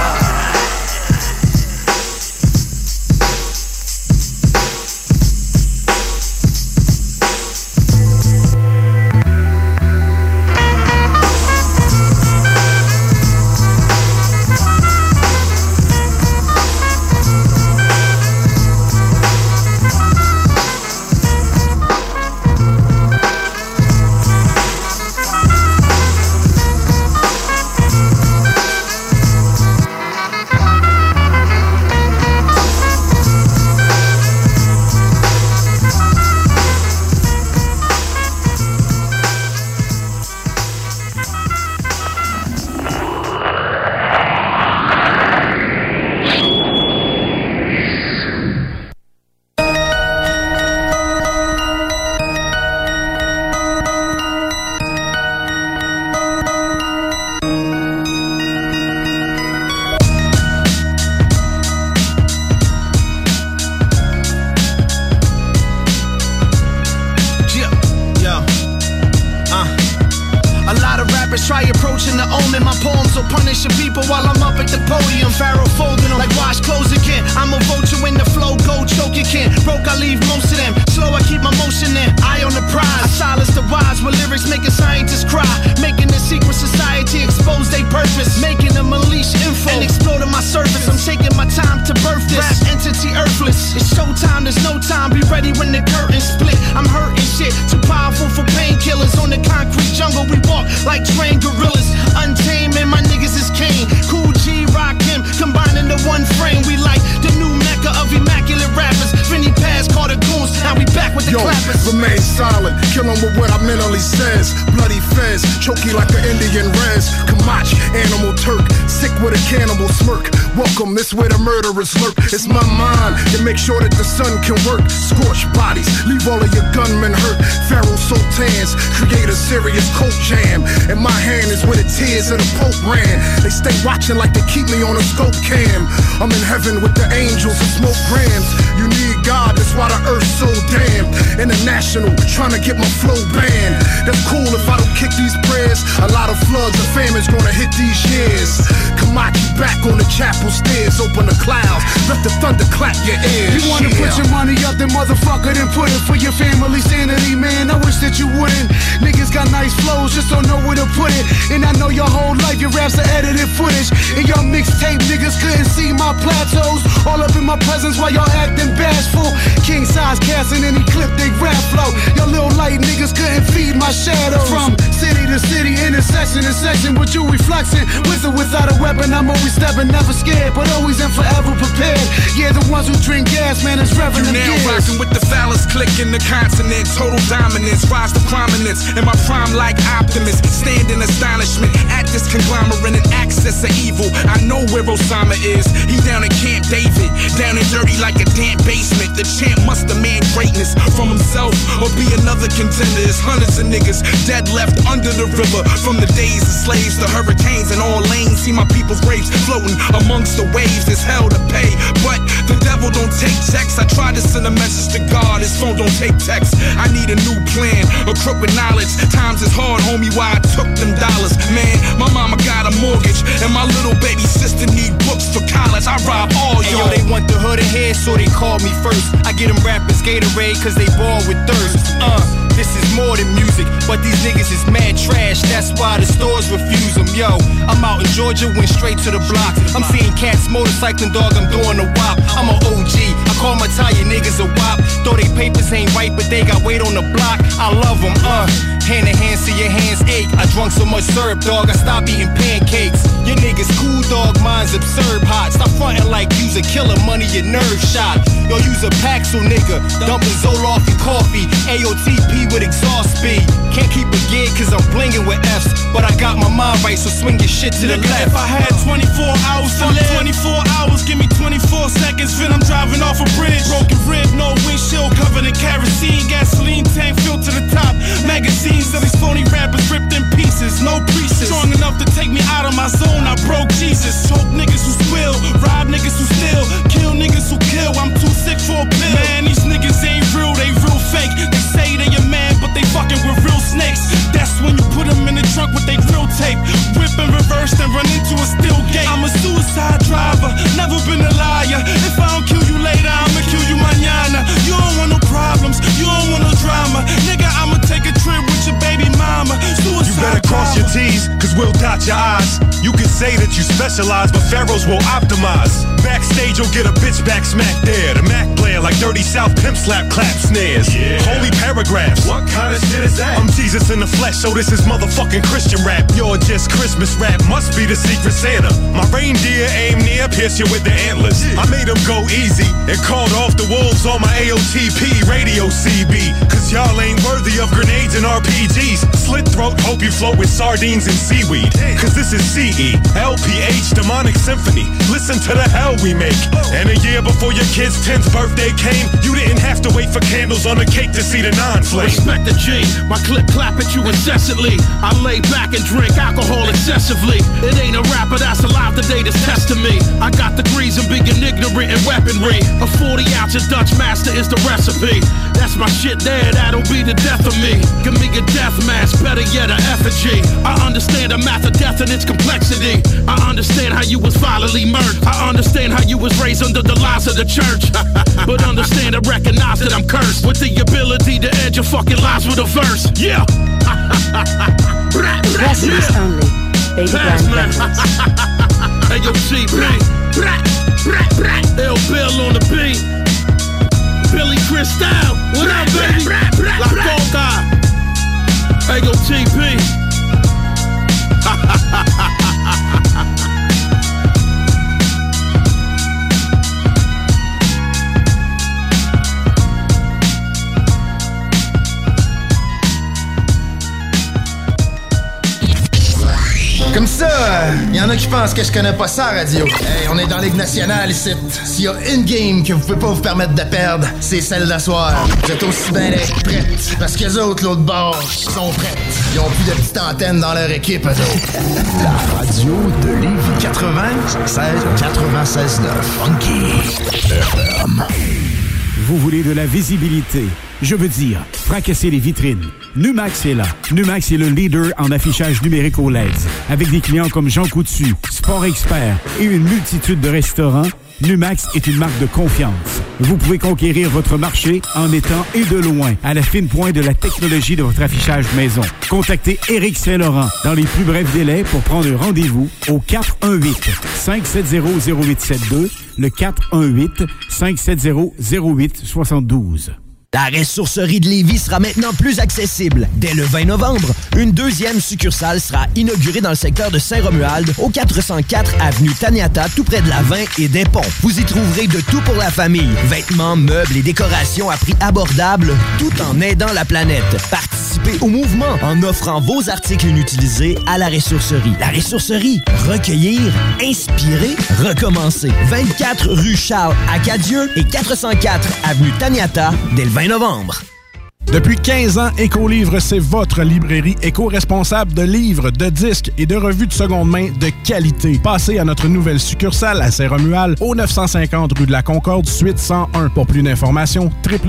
It's my mind to make sure that the sun can work. Scorched bodies, leave all of your gunmen hurt. Pharaoh sultans create a serious coat jam. And my hand is where the tears of the Pope ran. They stay watching like they keep me on a scope cam. I'm in heaven with the angels and smoke grams. You need God, that's why the earth's so damn. International, trying to get my flow banned. That's cool if I don't kick these prayers. A lot of floods and famine's gonna hit these years. Kamachi back on the chapel stairs. Open the clouds, let the thunder clap your ears. You wanna put your money up, then motherfucker, then put it for your family sanity, man. I wish that you wouldn't. Niggas got nice flows, just don't know where to put it. And I know your whole life your raps are edited footage. And your mixtape niggas couldn't see my plateaus. All up in my presence while y'all acting bashful. King size cast in any clip they rap flow. Your little light niggas couldn't feed my my shadow. From city to city, intersection to section, with you reflection. With or without a weapon, I'm always stepping, never scared, but always and forever prepared. Yeah, the ones who drink gas, man, it's revving them now gears. rocking with the phallus click in the continent. Total dominance, rise to prominence. In my prime like Optimus, stand in astonishment at this conglomerate and access of evil. I know where Osama is. He down in Camp David, down and dirty like a damn basement. The champ must demand greatness from himself or be another contender. There's hundreds of niggas dead left under the river. From the days of slaves to hurricanes and all lanes. See my people's graves floating amongst the waves. There's hell to pay, but the devil don't take checks. I tried to send a message to God, his phone don't take text. I need a new plan, a crook with knowledge. Times is hard, homie, why I took them dollars. Man, my mama got a mortgage, and my little baby sister need books for college. I rob all y'all. Yo, they want the hood ahead, so they call me first. I get them rappers Gatorade, cause they ball with thirst. This is more than music, but these niggas is mad trash. That's why the stores refuse them. Yo, I'm out in Georgia, went straight to the block. I'm seeing cats motorcycling, dog, I'm doing a wop. I'm a OG, I call my tire niggas a wop. Though they papers ain't right, but they got weight on the block. I love them, hand to hand, see your hands ache. I drunk so much syrup, dog, I stopped eating pancakes. Your niggas cool, dog, mine's absurd hot. Stop frontin' like you's a killer, money, your nerve shot. Yo, you's a Paxil nigga, dumping Zoloft and coffee. AOTP with exhaust speed. Can't keep a gig cause I'm blingin' with F's. But I got my mind right, so swing your shit to the left. If I had 24 hours to live, 24 hours, give me 24 seconds, then I'm driving off a bridge. Broken rib, no windshield, covered in kerosene. Gasoline tank filled to the top. Magazines of these phony rappers ripped in pieces, no pieces. Strong enough to take me out of my zone, I broke Jesus. Choke niggas who squill, rob niggas who steal, kill niggas who kill. I'm too sick for a pill. Man, these niggas ain't real, they real fake. They say they your man, but they fucking with real snakes. That's when you put them in the trunk with they grill tape. Whip and reverse and run into a steel gate. I'm a suicide driver, never been a liar. If I don't kill you later, I'ma kill you mañana. You don't want no problems, you don't want no drama. Nigga, I'ma take a trip with your baby mama. Suicide you better cross your T's, cause we'll dot your I's. You can say that you specialize, but pharaohs will optimize. Backstage, you'll get a bitch back smack there. The Mac player like Dirty South pimp slap clap snares. Yeah. Holy paragraphs. What kind of shit is that? I'm Jesus in the flesh, so this is motherfucking Christian rap. You're just Christmas rap, must be the secret Santa. My reindeer aim near, pierce you with the antlers. I made them go easy and called off the wolves on my AOTP radio CB. Cause y'all ain't worthy of grenades and RPGs. Slit throat, hope you float with sardines and seaweed. Cause this is CE, LPH, Demonic Symphony. Listen to the hell we make. And a year before your kid's 10th birthday came, you didn't have to wait for candles on the cake to see the non-flame. Respect the G, my clip clap at you incessantly. I lay back and drink alcohol excessively. It ain't a rapper that's alive today that's testing me. I got degrees in being ignorant and weaponry. A 40-ounce of Dutch Master is the recipe. That's my shit there, that'll be the death of me. Give me a death mask, better yet a effigy. I understand the math of death and its complexity. I understand how you was violently murdered. I understand how you was raised under the lies of the church. But understand and recognize that I'm cursed with the ability to edge your fucking lives with a verse. Yeah. Residents only. Baby Grand Records. AOTP. L Bill on the beat. Billy Crystal. What up, baby? La Coca. AOTP. Comme ça, y'en a qui pensent que je connais pas ça, radio. Hey, on est dans Ligue nationale ici. S'il y a une game que vous pouvez pas vous permettre de perdre, c'est celle d'asseoir. Vous êtes aussi bien d'être prêtes. Parce qu'eux autres, l'autre bord, sont prêtes. Ils ont plus de petites antennes dans leur équipe, eux autres. La radio de Lévis 96.9 Funky FM. Vous voulez de la visibilité? Je veux dire, fracasser les vitrines. Numax est là. Numax est le leader en affichage numérique au LED. Avec des clients comme Jean Coutu, Sport Expert et une multitude de restaurants, Numax est une marque de confiance. Vous pouvez conquérir votre marché en étant et de loin à la fine pointe de la technologie de votre affichage maison. Contactez Éric Saint-Laurent dans les plus brefs délais pour prendre un rendez-vous au 418-570-0872, le 418-570-0872. La ressourcerie de Lévis sera maintenant plus accessible. Dès le 20 novembre, une deuxième succursale sera inaugurée dans le secteur de Saint-Romuald, au 404 avenue Taniata, tout près de la 20 et des Ponts. Vous y trouverez de tout pour la famille. Vêtements, meubles et décorations à prix abordable, tout en aidant la planète. Participez au mouvement en offrant vos articles inutilisés à la ressourcerie. La ressourcerie, recueillir, inspirer, recommencer. 24 rue Charles-Acadieux et 404 avenue Taniata, dès le 20 novembre. Depuis 15 ans, Écolivre, c'est votre librairie éco-responsable de livres, de disques et de revues de seconde main de qualité. Passez à notre nouvelle succursale à Saint-Romuald, au 950 rue de la Concorde, suite 101. Pour plus d'informations,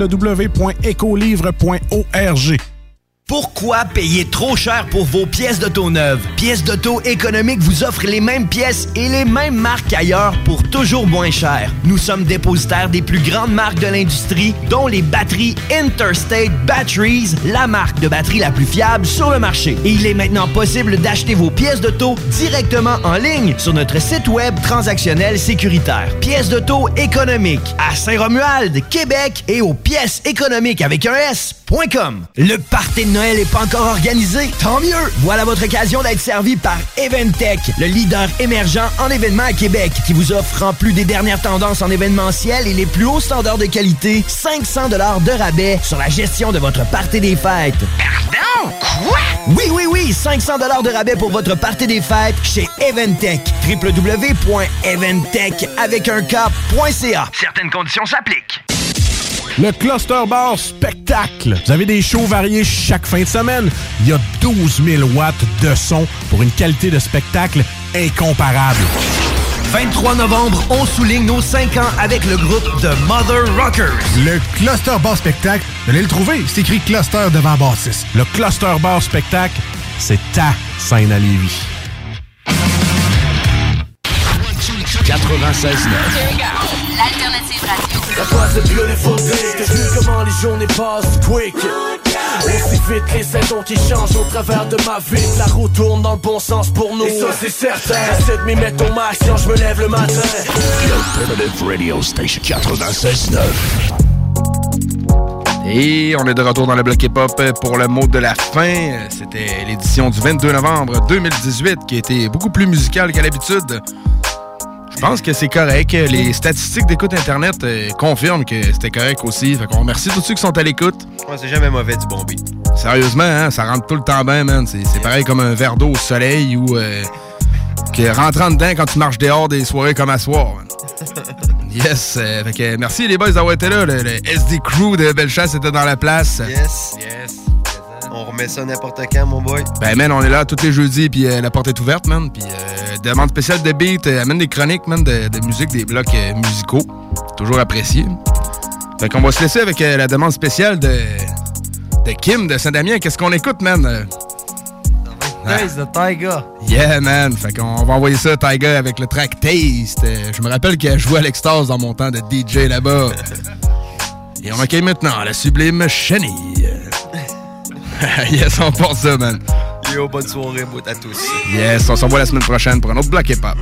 www.ecolivre.org. Pourquoi payer trop cher pour vos pièces d'auto neuves? Pièces d'auto économiques vous offre les mêmes pièces et les mêmes marques ailleurs pour toujours moins cher. Nous sommes dépositaires des plus grandes marques de l'industrie, dont les batteries Interstate Batteries, la marque de batterie la plus fiable sur le marché. Et il est maintenant possible d'acheter vos pièces d'auto directement en ligne sur notre site web transactionnel sécuritaire. Pièces d'auto économiques à Saint-Romuald, Québec et aux pièces économiques avec un S.com. Le party de Noël n'est pas encore organisé? Tant mieux! Voilà votre occasion d'être servi par Eventech, le leader émergent en événements à Québec, qui vous offre, en plus des dernières tendances en événementiel et les plus hauts standards de qualité, 500 $ de rabais sur la gestion de votre party des fêtes. Pardon? Quoi? Oui, 500 $ de rabais pour votre party des fêtes chez Eventech. www.eventech avec un K.ca. Certaines conditions s'appliquent. Le Cluster Bar Spectacle. Vous avez des shows variés chaque fin de semaine. Il y a 12 000 watts de son pour une qualité de spectacle incomparable. 23 novembre, on souligne nos 5 ans avec le groupe The Mother Rockers. Le Cluster Bar Spectacle, vous allez le trouver, c'est écrit Cluster devant bassiste. Le Cluster Bar Spectacle, c'est ta scène à Lévis. 96.9. L'alternative radio. La place de beautiful day, que je vu comment les journées passent quick. Aussi vite les saisons qui changent au travers de ma vie. La roue tourne dans le bon sens pour nous. Et ça c'est certain. J'essaie de m'y mettre au max quand je me lève le matin. L'Alternative Radio Station 96.9. Et on est de retour dans le bloc hip-hop pour le mot de la fin. C'était l'édition du 22 novembre 2018 qui a été beaucoup plus musicale qu'à l'habitude. Je pense que c'est correct. Les statistiques d'écoute Internet confirment que c'était correct aussi. Fait qu'on remercie tous ceux qui sont à l'écoute. Ouais, c'est jamais mauvais du bon beat. Sérieusement, hein, ça rentre tout le temps bien, man. C'est pareil comme un verre d'eau au soleil ou que rentrant dedans quand tu marches dehors des soirées comme à soir. Yes. Fait que merci les boys d'avoir été là. Le SD Crew de Bellechasse était dans la place. Yes. On remet ça n'importe quand, mon boy. Ben, man, on est là tous les jeudis, puis la porte est ouverte, man. Puis demande spéciale de beat, amène des chroniques, man, de musique, des blocs musicaux. Toujours apprécié. Fait qu'on va se laisser avec la demande spéciale de Kim de Saint-Damien. Qu'est-ce qu'on écoute, man? Taste de Tyga. Yeah, man. Fait qu'on va envoyer ça à Tyga avec le track Taste. Je me rappelle qu'elle jouait à l'Extase dans mon temps de DJ là-bas. Et on accueille maintenant la sublime Chenille. Yes, on porte ça, man. Yo, bonne soirée, bout à tous. Yes, on se revoit la semaine prochaine pour un autre bloc hip-hop.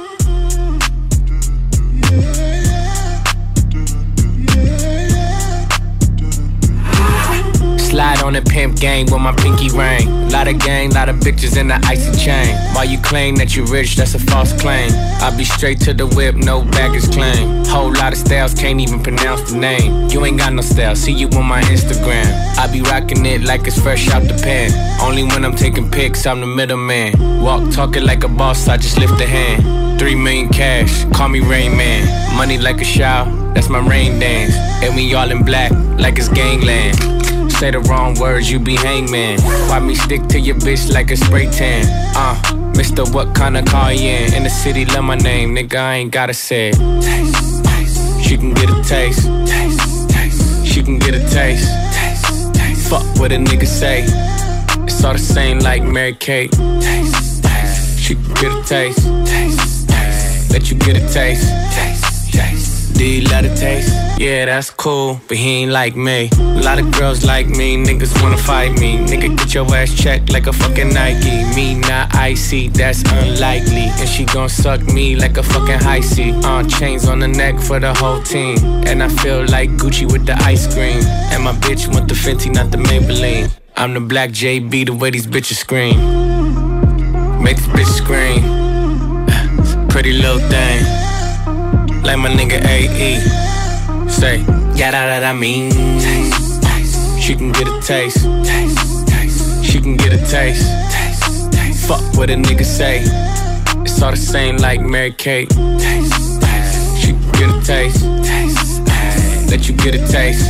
Slide on the pimp gang with my pinky ring. Lot of gang, lot of bitches in the icy chain. While you claim that you rich, that's a false claim. I be straight to the whip, no baggage claim. Whole lot of styles, can't even pronounce the name. You ain't got no style, see you on my Instagram. I be rocking it like it's fresh out the pan. Only when I'm taking pics, I'm the middleman. Walk talking like a boss, I just lift a hand. 3 million cash, call me Rain Man. Money like a shower, that's my rain dance. And we all in black, like it's gangland. Say the wrong words, you be hangman. Why me stick to your bitch like a spray tan? Mister, what kind of car you in the city, love my name, nigga, I ain't gotta say it. Taste, taste. She can get a taste. Taste, taste. She can get a taste. Taste, taste. Fuck what a nigga say. It's all the same like Mary Kate. Taste, taste. She can get a taste. Taste, taste. Let you get a taste. Taste, taste. Do you love the taste? Yeah, that's cool, but he ain't like me. A lot of girls like me, niggas wanna fight me. Nigga, get your ass checked like a fucking Nike. Me not icy, that's unlikely. And she gon' suck me like a fucking high C. Chains on the neck for the whole team. And I feel like Gucci with the ice cream. And my bitch want the Fenty, not the Maybelline. I'm the black JB, the way these bitches scream. Make this bitch scream. Pretty little thing. Like my nigga AE. Say, yeah, that I mean. Taste, taste. She can get a taste. Taste, taste. She can get a taste. Taste, taste. Fuck what a nigga say. It's all the same like Mary Kate. Taste, taste. She can get a taste. Taste, taste. Let you get a taste.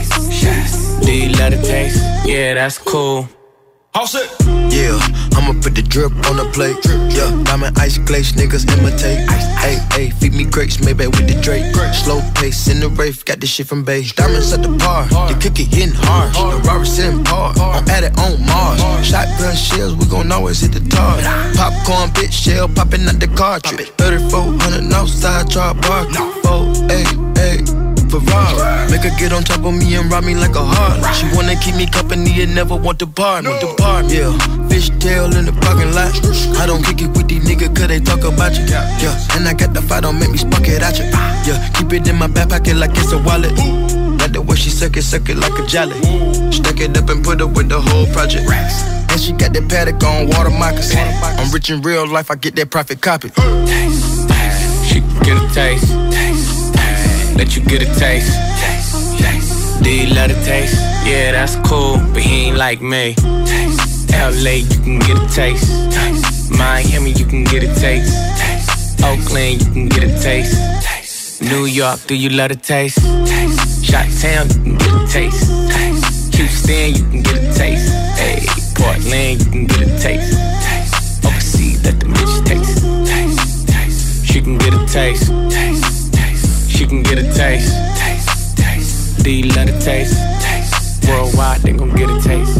Do you love the taste? Yeah, that's cool. All set. Yeah, I'ma put the drip on the plate. Yeah, diamond ice glaze, niggas imitate. Hey, hey, feed me grapes, maybe with the Drake. Slow pace in the rave, got this shit from Bay. Diamonds at the bar, the cookie hitting hard. The Robert sitting par, I'm at it on Mars. Shotgun shells, we gon' always hit the target. Popcorn, bitch, shell popping out the cartridge. 3400 outside, drop bar. 488. Ferrari. Make her get on top of me and rob me like a heart. She wanna keep me company and never want to part. Yeah, fishtail in the parking lot. I don't kick it with these niggas cause they talk about you. Yeah, and I got the fight, don't make me spark it at you. Yeah, keep it in my back pocket like it's a wallet. Like the way she suck it like a jelly. Stuck it up and put up with the whole project. And she got that paddock on water moccasins. I'm rich in real life, I get that profit copy. Taste, taste. She can get a taste. Taste. Let you get a taste. Taste, taste. Do you love the taste? Yeah, that's cool, but he ain't like me. Taste, LA, you can get a taste. Taste. Miami, you can get a taste. Taste. Oakland, you can get a taste. Taste. New York, do you love the taste? Taste. Chi-Town, you can get a taste. Taste. Houston, you can get a taste. Hey, Portland, you can get a taste. Taste. Overseas, let the bitch taste. Taste. Taste. She can get a taste. Taste. She can get a taste. Taste, taste. Do you love the taste? Taste. Worldwide, they gon' get a taste.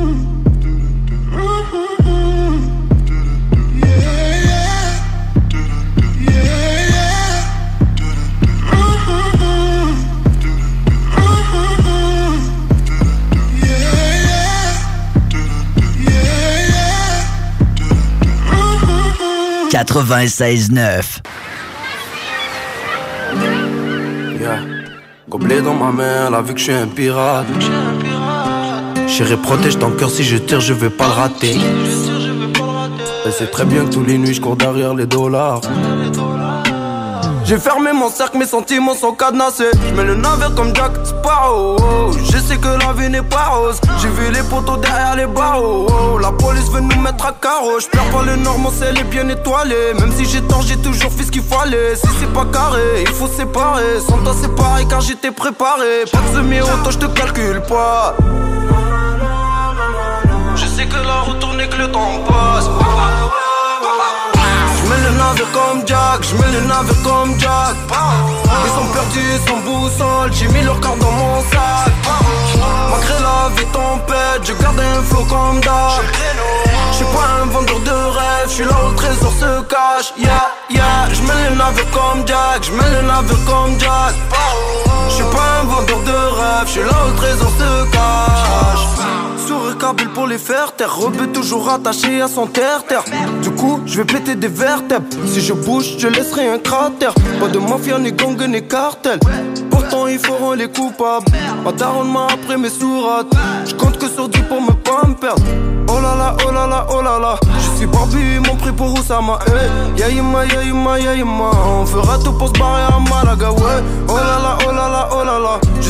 « 96.9 » Gobelet dans ma main, elle a vu que je suis un pirate. Chérie, protège ton cœur, si je tire, je vais pas le rater. Elle sait très bien que tous les nuits, je cours derrière les dollars. J'ai fermé mon cercle, mes sentiments sont cadenassés. J'mets le navire comme Jack Sparrow. Je sais que la vie n'est pas rose. J'ai vu les poteaux derrière les barreaux. La police veut nous mettre à carreau. J'perds pas le nord, mon ciel est bien étoilé. Même si j'ai tort, j'ai toujours fait ce qu'il fallait. Si c'est pas carré, il faut séparer. Sans toi c'est pareil car j'étais préparé. Pas de semi-auto, j'te calcule pas. Je sais que la route tourne et que le temps passe. J'mets le navire comme Jack, j'mets le navire comme Jack. Ils sont perdus, sans boussole, j'ai mis leur carte dans mon sac. Malgré la vie tempête, je garde un flow comme d'hab. J'suis pas un vendeur de rêve, j'suis là où le trésor se cache. Yeah, yeah, j'mets le navire comme Jack, j'mets le navire comme Jack. J'suis pas un vendeur de rêve, j'suis là où le trésor se cache. Sourire kabyle pour les faire taire, rebeu toujours attaché à son terre-terre. Du coup, je vais péter des vertèbres. Si je bouge, je laisserai un cratère. Pas de mafia, ni gang, ni cartel. Pourtant, ils feront les coupables. Ma daronne m'a après mes sourates. Je compte que sur Dieu pour me pas me perdre. Oh là là, oh là là, oh là là. Je suis barbu, mon prix pour Oussama. Hey, yaïma, yaïma, yaïma. On fera tout pour se barrer à Malaga, ouais. Oh là là, oh là là, oh là là.